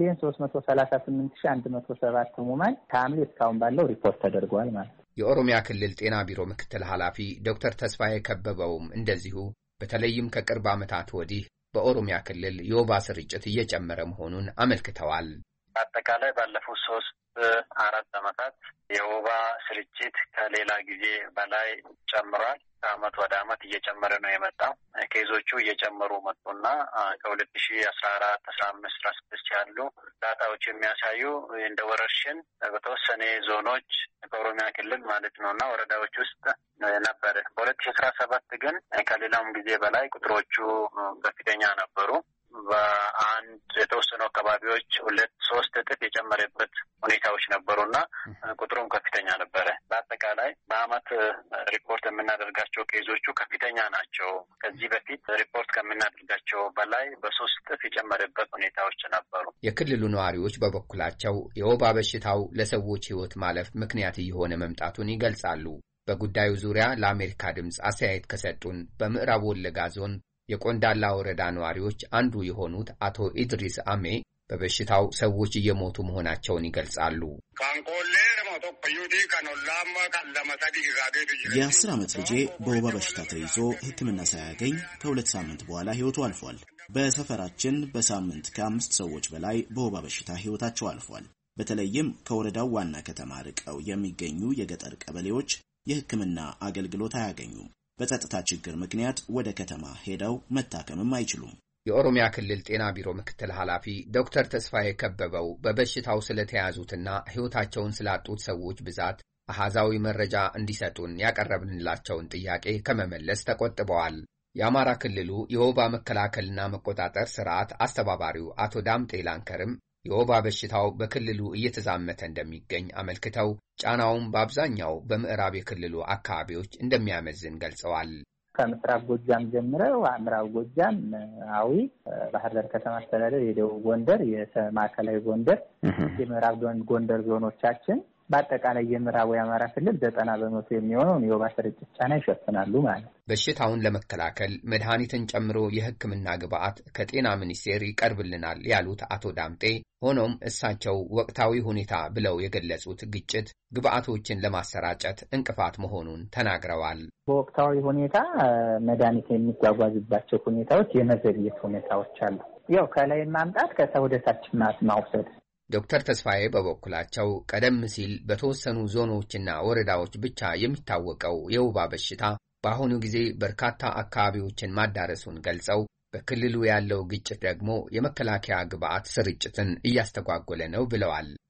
1,338,107 ህሙማን ከሐምሌ እስካሁን ባለው ሪፖርት ተደርጓል ማለት ነው። የኦሮሚያ ክልል ጤና ቢሮ ምክትል ኃላፊ ዶክተር ተስፋዬ ከበበውም እንደዚሁ በተለይም ከቅርብ ዓመታት ወዲህ በኦሮሚያ ክልል የወባ ስርጭት እየጨመረ መሆኑን አመልክተዋል። አጠቃላይ ባለፉት 3-4 ዓመታት የወባ ስርጭት ከሌላ ጊዜ በላይ ጨምሯል። ከዓመት ወደ ዓመት እየጨመረ ነው የመጣው። ኬዞቹ እየጨመሩ መጡና ከ2014፣ 15፣ 16 ያሉ ዳታዎች የሚያሳዩ እንደ ወረርሽን በተወሰነ ዞኖች ከኦሮሚያ ክልል ማለት ነውና ወረዳዎች ውስጥ ነበረ። በ2017 ግን ከሌላውም ጊዜ በላይ ቁጥሮቹ ከፍተኛ ነበሩ። በአንድ የተወሰኑ አካባቢዎች 2-3 እጥፍ የጨመረበት ሁኔታዎች ነበሩና ቁጥሩም ከፍተኛ ነበረ። በአጠቃላይ በአመት ሪፖርት የምናደርጋቸው ኬዞቹ ከፍተኛ ናቸው። ከዚህ በፊት ሪፖርት ከምናደርጋቸው በላይ በ3 እጥፍ የጨመረበት ሁኔታዎች ነበሩ። የክልሉ ነዋሪዎች በበኩላቸው የወባ በሽታው ለሰዎች ሕይወት ማለፍ ምክንያት እየሆነ መምጣቱን ይገልጻሉ። በጉዳዩ ዙሪያ ለአሜሪካ ድምፅ አስተያየት ከሰጡን በምዕራብ ወለጋ ዞን የቆንዳላ ወረዳ ነዋሪዎች አንዱ የሆኑት አቶ ኢድሪስ አሜ በበሽታው ሰዎች እየሞቱ መሆናቸውን ይገልጻሉ። የ10 ዓመት ልጄ በወባ በሽታ ተይዞ ሕክምና ሳያገኝ ከ2 ሳምንት በኋላ ሕይወቱ አልፏል። በሰፈራችን በሳምንት ከ5 ሰዎች በላይ በወባ በሽታ ሕይወታቸው አልፏል። በተለይም ከወረዳው ዋና ከተማ ርቀው የሚገኙ የገጠር ቀበሌዎች የሕክምና አገልግሎት አያገኙም። በጸጥታ ችግር ምክንያት ወደ ከተማ ሄደው መታከምም አይችሉም። የኦሮሚያ ክልል ጤና ቢሮ ምክትል ኃላፊ ዶክተር ተስፋዬ ከበበው በበሽታው ስለተያዙትና ሕይወታቸውን ስላጡት ሰዎች ብዛት አሃዛዊ መረጃ እንዲሰጡን ያቀረብንላቸውን ጥያቄ ከመመለስ ተቆጥበዋል። የአማራ ክልሉ የወባ መከላከልና መቆጣጠር ስርዓት አስተባባሪው አቶ ዳምጤ ላንከርም የወባ በሽታው በክልሉ እየተዛመተ እንደሚገኝ አመልክተው ጫናውም በአብዛኛው በምዕራብ የክልሉ አካባቢዎች እንደሚያመዝን ገልጸዋል። ከምስራቅ ጎጃም ጀምረው ምዕራብ ጎጃም፣ አዊ፣ ባህር ዳር ከተማ አስተዳደር፣ የደቡብ ጎንደር፣ የማዕከላዊ ጎንደር፣ የምዕራብ ጎንደር ዞኖቻችን በአጠቃላይ የምዕራቡ የአማራ ክልል 90% የሚሆነውን የወባ ስርጭት ጫና ይሸፍናሉ ማለት። በሽታውን ለመከላከል መድኃኒትን ጨምሮ የሕክምና ግብዓት ከጤና ሚኒስቴር ይቀርብልናል ያሉት አቶ ዳምጤ፣ ሆኖም እሳቸው ወቅታዊ ሁኔታ ብለው የገለጹት ግጭት ግብዓቶችን ለማሰራጨት እንቅፋት መሆኑን ተናግረዋል። በወቅታዊ ሁኔታ መድኃኒት የሚጓጓዝባቸው ሁኔታዎች የመዘግየት ሁኔታዎች አሉ። ያው ከላይ ማምጣት ከሰው ወደ ታች ማውሰድ። ዶክተር ተስፋዬ በበኩላቸው ቀደም ሲል በተወሰኑ ዞኖችና ወረዳዎች ብቻ የሚታወቀው የወባ በሽታ በአሁኑ ጊዜ በርካታ አካባቢዎችን ማዳረሱን ገልጸው በክልሉ ያለው ግጭት ደግሞ የመከላከያ ግብዓት ስርጭትን እያስተጓጎለ ነው ብለዋል።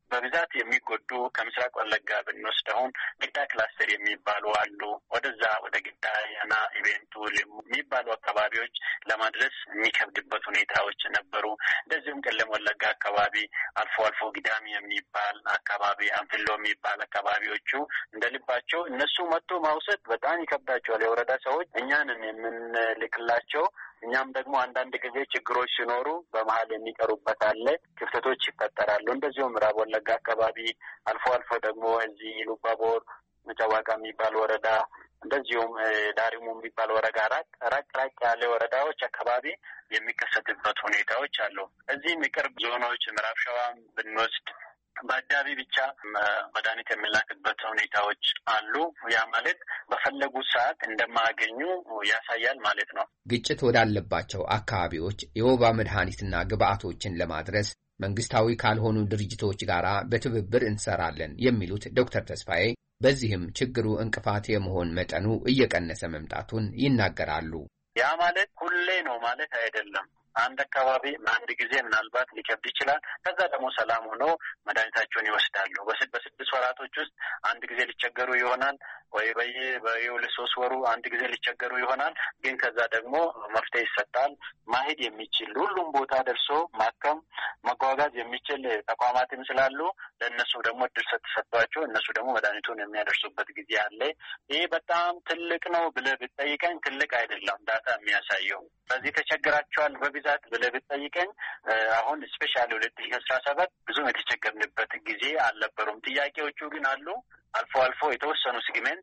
በብዛት የሚጎዱ ከምስራቅ ወለጋ ብንወስድ አሁን ግዳ ክላስተር የሚባሉ አሉ። ወደዛ ወደ ግዳ ያና ኢቬንቱ የሚባሉ አካባቢዎች ለማድረስ የሚከብድበት ሁኔታዎች ነበሩ። እንደዚሁም ቀለም ወለጋ አካባቢ አልፎ አልፎ ግዳሚ የሚባል አካባቢ፣ አንፍሎ የሚባል አካባቢዎቹ እንደልባቸው እነሱ መጥቶ ማውሰድ በጣም ይከብዳቸዋል። የወረዳ ሰዎች እኛንን የምንልክላቸው እኛም ደግሞ አንዳንድ ጊዜ ችግሮች ሲኖሩ በመሀል የሚቀሩበት አለ፣ ክፍተቶች ይፈጠራሉ። እንደዚሁም ምዕራብ ወለጋ አካባቢ አልፎ አልፎ ደግሞ እዚህ ኢሉባቦር መጫዋቃ የሚባል ወረዳ እንደዚሁም ዳሪሙ የሚባል ወረዳ ራቅ ያለ ወረዳዎች አካባቢ የሚከሰትበት ሁኔታዎች አሉ። እዚህ የሚቀርብ ዞኖች ምዕራብ ሸዋም ብንወስድ በአዳቢ ብቻ መድኃኒት የሚላክበት ሁኔታዎች አሉ። ያ ማለት በፈለጉት ሰዓት እንደማያገኙ ያሳያል ማለት ነው። ግጭት ወዳለባቸው አካባቢዎች የወባ መድኃኒትና ግብአቶችን ለማድረስ መንግስታዊ ካልሆኑ ድርጅቶች ጋር በትብብር እንሰራለን የሚሉት ዶክተር ተስፋዬ በዚህም ችግሩ እንቅፋት የመሆን መጠኑ እየቀነሰ መምጣቱን ይናገራሉ። ያ ማለት ሁሌ ነው ማለት አይደለም። አንድ አካባቢ አንድ ጊዜ ምናልባት ሊከብድ ይችላል። ከዛ ደግሞ ሰላም ሆኖ መድኃኒታቸውን ይወስዳሉ። በስድስት ወራቶች ውስጥ አንድ ጊዜ ሊቸገሩ ይሆናል ወይ በየሁለት ሶስት ወሩ አንድ ጊዜ ሊቸገሩ ይሆናል። ግን ከዛ ደግሞ መፍትሄ ይሰጣል። ማሄድ የሚችል ሁሉም ቦታ ደርሶ ማከም መጓጓዝ የሚችል ተቋማትም ስላሉ ለእነሱ ደግሞ እድል ሰጥቷቸው እነሱ ደግሞ መድኃኒቱን የሚያደርሱበት ጊዜ አለ። ይህ በጣም ትልቅ ነው ብለህ ብትጠይቀኝ ትልቅ አይደለም ዳታ የሚያሳየው። በዚህ ተቸግራቸዋል በብዛት ብለህ ብትጠይቀኝ አሁን ስፔሻሊ 2017 ብዙም የተቸገርንበት ጊዜ አልነበሩም። ጥያቄዎቹ ግን አሉ። አልፎ አልፎ የተወሰኑ ሲግሜንት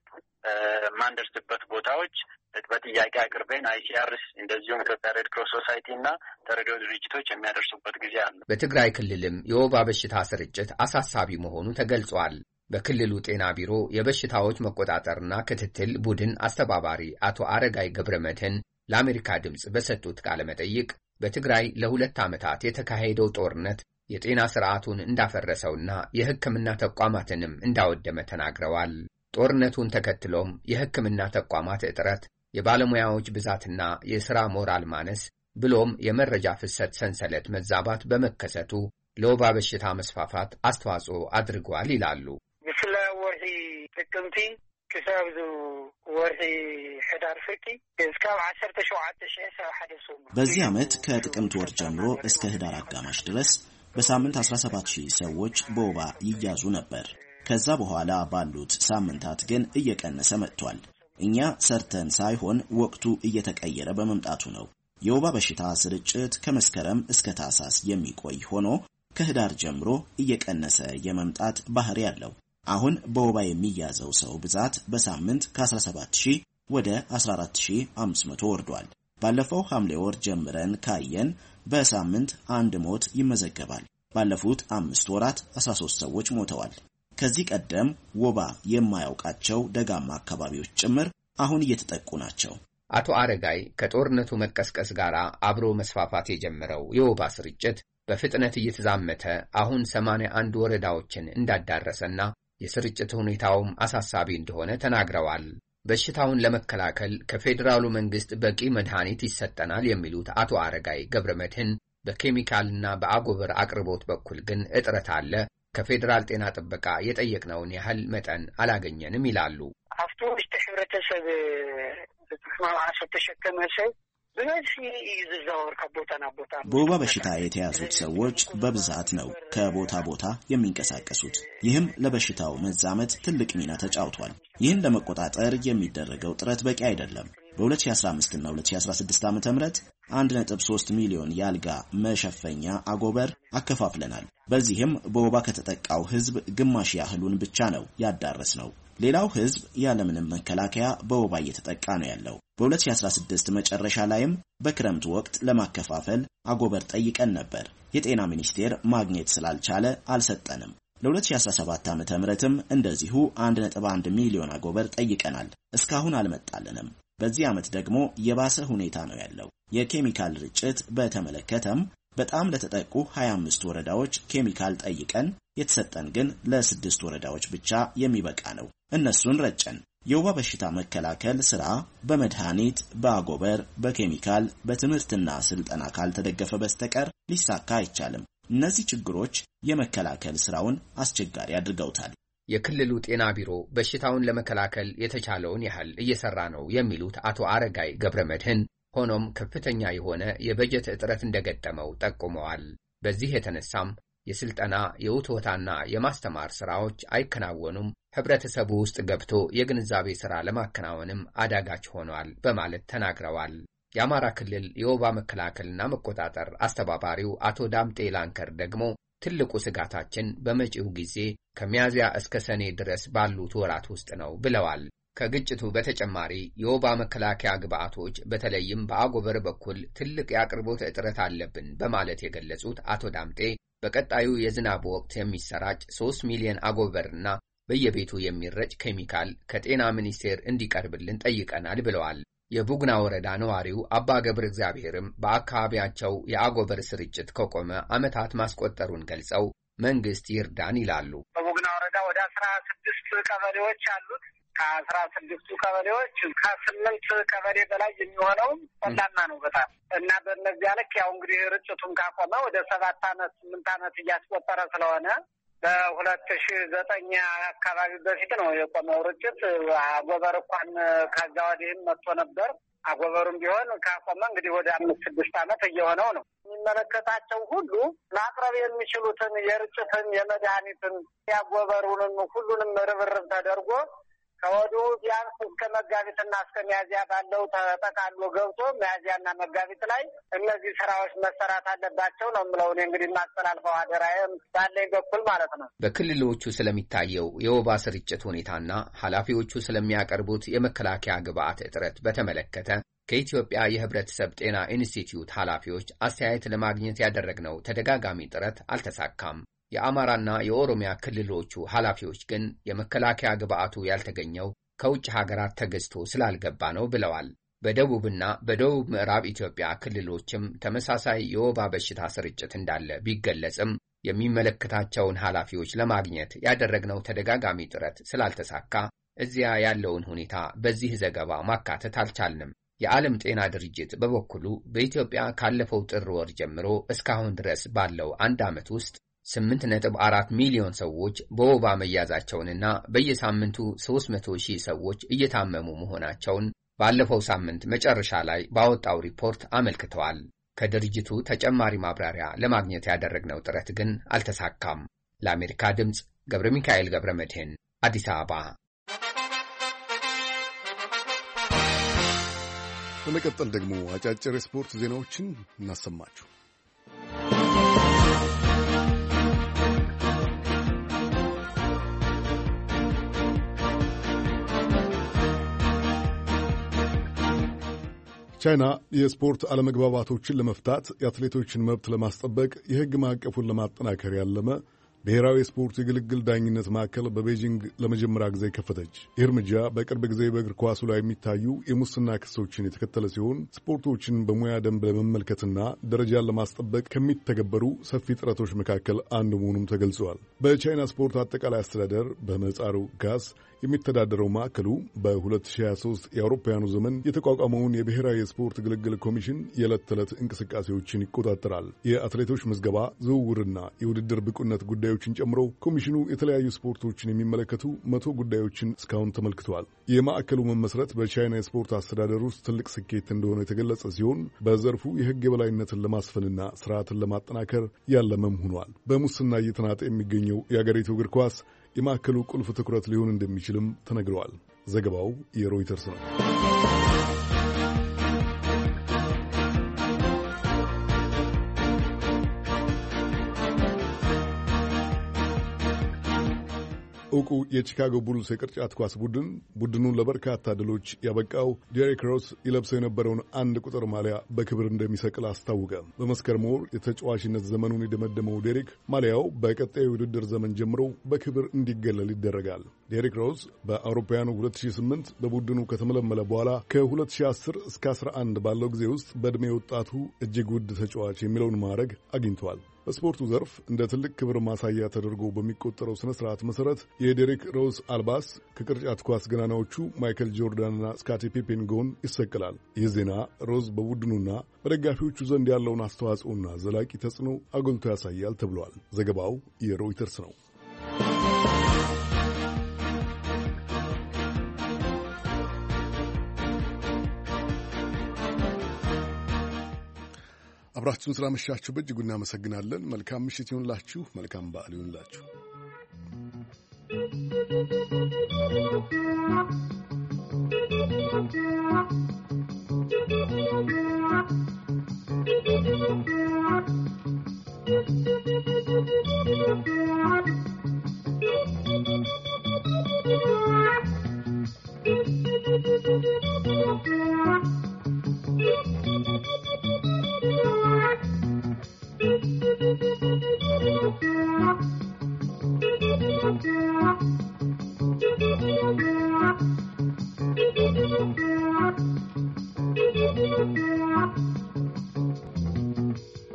ማንደርስበት ቦታዎች በጥያቄ አቅርበን አይሲአርስ እንደዚሁም ኢትዮጵያ ሬድ ክሮስ ሶሳይቲ እና ተረጂው ድርጅቶች የሚያደርሱበት ጊዜ አለ። በትግራይ ክልልም የወባ በሽታ ስርጭት አሳሳቢ መሆኑ ተገልጿል። በክልሉ ጤና ቢሮ የበሽታዎች መቆጣጠርና ክትትል ቡድን አስተባባሪ አቶ አረጋይ ገብረመድህን ለአሜሪካ ድምፅ በሰጡት ቃለ መጠይቅ በትግራይ ለ2 ዓመታት የተካሄደው ጦርነት የጤና ስርዓቱን እንዳፈረሰውና የሕክምና ተቋማትንም እንዳወደመ ተናግረዋል። ጦርነቱን ተከትሎም የሕክምና ተቋማት እጥረት፣ የባለሙያዎች ብዛትና የሥራ ሞራል ማነስ ብሎም የመረጃ ፍሰት ሰንሰለት መዛባት በመከሰቱ ለወባ በሽታ መስፋፋት አስተዋጽኦ አድርጓል ይላሉ። ስለ ወርሒ ጥቅምቲ ክሳብ ወርሒ ሕዳር ፍርቂ እስከ 17,000 በዚህ ዓመት ከጥቅምት ወር ጀምሮ እስከ ህዳር አጋማሽ ድረስ በሳምንት 17,000 ሰዎች በወባ ይያዙ ነበር። ከዛ በኋላ ባሉት ሳምንታት ግን እየቀነሰ መጥቷል። እኛ ሰርተን ሳይሆን ወቅቱ እየተቀየረ በመምጣቱ ነው። የወባ በሽታ ስርጭት ከመስከረም እስከ ታህሳስ የሚቆይ ሆኖ ከህዳር ጀምሮ እየቀነሰ የመምጣት ባህሪ ያለው። አሁን በወባ የሚያዘው ሰው ብዛት በሳምንት ከ17,000 ወደ 14,500 ወርዷል። ባለፈው ሐምሌ ወር ጀምረን ካየን በሳምንት አንድ ሞት ይመዘገባል። ባለፉት 5 ወራት 13 ሰዎች ሞተዋል። ከዚህ ቀደም ወባ የማያውቃቸው ደጋማ አካባቢዎች ጭምር አሁን እየተጠቁ ናቸው። አቶ አረጋይ ከጦርነቱ መቀስቀስ ጋር አብሮ መስፋፋት የጀመረው የወባ ስርጭት በፍጥነት እየተዛመተ አሁን 81 ወረዳዎችን እንዳዳረሰና የስርጭት ሁኔታውም አሳሳቢ እንደሆነ ተናግረዋል። በሽታውን ለመከላከል ከፌዴራሉ መንግስት በቂ መድኃኒት ይሰጠናል የሚሉት አቶ አረጋይ ገብረመድህን በኬሚካልና በአጎበር አቅርቦት በኩል ግን እጥረት አለ፣ ከፌዴራል ጤና ጥበቃ የጠየቅነውን ያህል መጠን አላገኘንም ይላሉ። አፍቶ ውስጥ ህብረተሰብ ማዕሰብ ተሸከመ ሰው በወባ በሽታ የተያዙት ሰዎች በብዛት ነው ከቦታ ቦታ የሚንቀሳቀሱት። ይህም ለበሽታው መዛመት ትልቅ ሚና ተጫውቷል። ይህን ለመቆጣጠር የሚደረገው ጥረት በቂ አይደለም። በ2015 እና 2016 ዓ.ም 1.3 ሚሊዮን የአልጋ መሸፈኛ አጎበር አከፋፍለናል። በዚህም በወባ ከተጠቃው ህዝብ ግማሽ ያህሉን ብቻ ነው ያዳረስ ነው። ሌላው ህዝብ ያለምንም መከላከያ በወባ እየተጠቃ ነው ያለው። በ2016 መጨረሻ ላይም በክረምት ወቅት ለማከፋፈል አጎበር ጠይቀን ነበር። የጤና ሚኒስቴር ማግኘት ስላልቻለ አልሰጠንም። ለ2017 ዓ.ም እንደዚሁ 1.1 ሚሊዮን አጎበር ጠይቀናል። እስካሁን አልመጣልንም። በዚህ ዓመት ደግሞ የባሰ ሁኔታ ነው ያለው። የኬሚካል ርጭት በተመለከተም በጣም ለተጠቁ 25 ወረዳዎች ኬሚካል ጠይቀን የተሰጠን ግን ለ6 ወረዳዎች ብቻ የሚበቃ ነው። እነሱን ረጨን። የወባ በሽታ መከላከል ስራ በመድኃኒት፣ በአጎበር፣ በኬሚካል፣ በትምህርትና ስልጠና ካልተደገፈ በስተቀር ሊሳካ አይቻልም። እነዚህ ችግሮች የመከላከል ስራውን አስቸጋሪ አድርገውታል። የክልሉ ጤና ቢሮ በሽታውን ለመከላከል የተቻለውን ያህል እየሰራ ነው የሚሉት አቶ አረጋይ ገብረመድህን፣ ሆኖም ከፍተኛ የሆነ የበጀት እጥረት እንደገጠመው ጠቁመዋል። በዚህ የተነሳም የስልጠና የውትወታና የማስተማር ስራዎች አይከናወኑም፣ ህብረተሰቡ ውስጥ ገብቶ የግንዛቤ ስራ ለማከናወንም አዳጋች ሆኗል በማለት ተናግረዋል። የአማራ ክልል የወባ መከላከልና መቆጣጠር አስተባባሪው አቶ ዳምጤ ላንከር ደግሞ ትልቁ ስጋታችን በመጪው ጊዜ ከሚያዝያ እስከ ሰኔ ድረስ ባሉት ወራት ውስጥ ነው ብለዋል። ከግጭቱ በተጨማሪ የወባ መከላከያ ግብዓቶች በተለይም በአጎበር በኩል ትልቅ የአቅርቦት እጥረት አለብን በማለት የገለጹት አቶ ዳምጤ በቀጣዩ የዝናብ ወቅት የሚሰራጭ 3 ሚሊዮን አጎበርና በየቤቱ የሚረጭ ኬሚካል ከጤና ሚኒስቴር እንዲቀርብልን ጠይቀናል ብለዋል። የቡግና ወረዳ ነዋሪው አባ ገብረ እግዚአብሔርም በአካባቢያቸው የአጎበር ስርጭት ከቆመ ዓመታት ማስቆጠሩን ገልጸው መንግስት ይርዳን ይላሉ። በቡግና ወረዳ ወደ 16 ቀበሌዎች አሉት። ከ16ቱ ቀበሌዎች ከ8 ቀበሌ በላይ የሚሆነው ቆላማ ነው በጣም እና በእነዚያ ልክ ያው እንግዲህ ርጭቱን ካቆመ ወደ 7 ዓመት 8 ዓመት እያስቆጠረ ስለሆነ በ2009 አካባቢ በፊት ነው የቆመው ርጭት። አጎበር እንኳን ከዛ ወዲህም መጥቶ ነበር። አጎበሩም ቢሆን ካቆመ እንግዲህ ወደ 5-6 ዓመት እየሆነው ነው። የሚመለከታቸው ሁሉ ማቅረብ የሚችሉትን የርጭትን፣ የመድኃኒትን፣ ያጎበሩንም ሁሉንም ርብርብ ተደርጎ ከወዲሁ ቢያንስ እስከ መጋቢትና እስከ ሚያዝያ ባለው ተጠቃሎ ገብቶ ሚያዝያና መጋቢት ላይ እነዚህ ስራዎች መሰራት አለባቸው ነው የምለው። እኔ እንግዲህ ማስተላልፈው አደራዬም ባለኝ በኩል ማለት ነው። በክልሎቹ ስለሚታየው የወባ ስርጭት ሁኔታና ኃላፊዎቹ ስለሚያቀርቡት የመከላከያ ግብዓት እጥረት በተመለከተ ከኢትዮጵያ የህብረተሰብ ጤና ኢንስቲትዩት ኃላፊዎች አስተያየት ለማግኘት ያደረግነው ተደጋጋሚ ጥረት አልተሳካም። የአማራና የኦሮሚያ ክልሎቹ ኃላፊዎች ግን የመከላከያ ግብዓቱ ያልተገኘው ከውጭ ሀገራት ተገዝቶ ስላልገባ ነው ብለዋል። በደቡብና በደቡብ ምዕራብ ኢትዮጵያ ክልሎችም ተመሳሳይ የወባ በሽታ ስርጭት እንዳለ ቢገለጽም የሚመለከታቸውን ኃላፊዎች ለማግኘት ያደረግነው ተደጋጋሚ ጥረት ስላልተሳካ እዚያ ያለውን ሁኔታ በዚህ ዘገባ ማካተት አልቻልንም። የዓለም ጤና ድርጅት በበኩሉ በኢትዮጵያ ካለፈው ጥር ወር ጀምሮ እስካሁን ድረስ ባለው 1 ዓመት ውስጥ 8.4 ሚሊዮን ሰዎች በወባ መያዛቸውንና በየሳምንቱ 300,000 ሰዎች እየታመሙ መሆናቸውን ባለፈው ሳምንት መጨረሻ ላይ ባወጣው ሪፖርት አመልክተዋል። ከድርጅቱ ተጨማሪ ማብራሪያ ለማግኘት ያደረግነው ጥረት ግን አልተሳካም። ለአሜሪካ ድምፅ ገብረ ሚካኤል ገብረ መድህን አዲስ አበባ። በመቀጠል ደግሞ አጫጭር የስፖርት ዜናዎችን እናሰማችሁ። ቻይና የስፖርት አለመግባባቶችን ለመፍታት የአትሌቶችን መብት ለማስጠበቅ የሕግ ማዕቀፉን ለማጠናከር ያለመ ብሔራዊ የስፖርት የግልግል ዳኝነት ማዕከል በቤጂንግ ለመጀመሪያ ጊዜ ከፈተች። ይህ እርምጃ በቅርብ ጊዜ በእግር ኳሱ ላይ የሚታዩ የሙስና ክሶችን የተከተለ ሲሆን ስፖርቶችን በሙያ ደንብ ለመመልከትና ደረጃን ለማስጠበቅ ከሚተገበሩ ሰፊ ጥረቶች መካከል አንዱ መሆኑም ተገልጿል። በቻይና ስፖርት አጠቃላይ አስተዳደር በምህጻሩ ጋስ የሚተዳደረው ማዕከሉ በ2023 የአውሮፓውያኑ ዘመን የተቋቋመውን የብሔራዊ የስፖርት ግልግል ኮሚሽን የዕለት ተዕለት እንቅስቃሴዎችን ይቆጣጠራል። የአትሌቶች ምዝገባ፣ ዝውውርና የውድድር ብቁነት ጉዳዮችን ጨምሮ ኮሚሽኑ የተለያዩ ስፖርቶችን የሚመለከቱ 100 ጉዳዮችን እስካሁን ተመልክተዋል። የማዕከሉ መመስረት በቻይና የስፖርት አስተዳደር ውስጥ ትልቅ ስኬት እንደሆነ የተገለጸ ሲሆን በዘርፉ የሕግ የበላይነትን ለማስፈንና ስርዓትን ለማጠናከር ያለመም ሆኗል። በሙስና እየተናጠ የሚገኘው የአገሪቱ እግር ኳስ የማዕከሉ ቁልፍ ትኩረት ሊሆን እንደሚችልም ተነግረዋል። ዘገባው የሮይተርስ ነው። ዕውቁ የቺካጎ ቡልስ የቅርጫት ኳስ ቡድኑን ለበርካታ ድሎች ያበቃው ዴሪክ ሮዝ ይለብሰው የነበረውን 1 ቁጥር ማሊያ በክብር እንደሚሰቅል አስታወቀ። በመስከረም ወር የተጫዋችነት ዘመኑን የደመደመው ዴሪክ ማሊያው በቀጣዩ የውድድር ዘመን ጀምሮ በክብር እንዲገለል ይደረጋል። ዴሪክ ሮዝ በአውሮፓውያኑ 2008 በቡድኑ ከተመለመለ በኋላ ከ2010 እስከ 11 ባለው ጊዜ ውስጥ በዕድሜ ወጣቱ እጅግ ውድ ተጫዋች የሚለውን ማዕረግ አግኝቷል። በስፖርቱ ዘርፍ እንደ ትልቅ ክብር ማሳያ ተደርጎ በሚቆጠረው ስነ ስርዓት መሰረት የዴሪክ ሮዝ አልባስ ከቅርጫት ኳስ ገናናዎቹ ማይክል ጆርዳንና ስካቲ ፒፔን ጎን ይሰቀላል። ይህ ዜና ሮዝ በቡድኑና በደጋፊዎቹ ዘንድ ያለውን አስተዋጽኦና ዘላቂ ተጽዕኖ አጎልቶ ያሳያል ተብሏል። ዘገባው የሮይተርስ ነው። አብራችሁን ስላመሻችሁ በእጅጉ እናመሰግናለን። መልካም ምሽት ይሁንላችሁ። መልካም በዓል ይሁንላችሁ።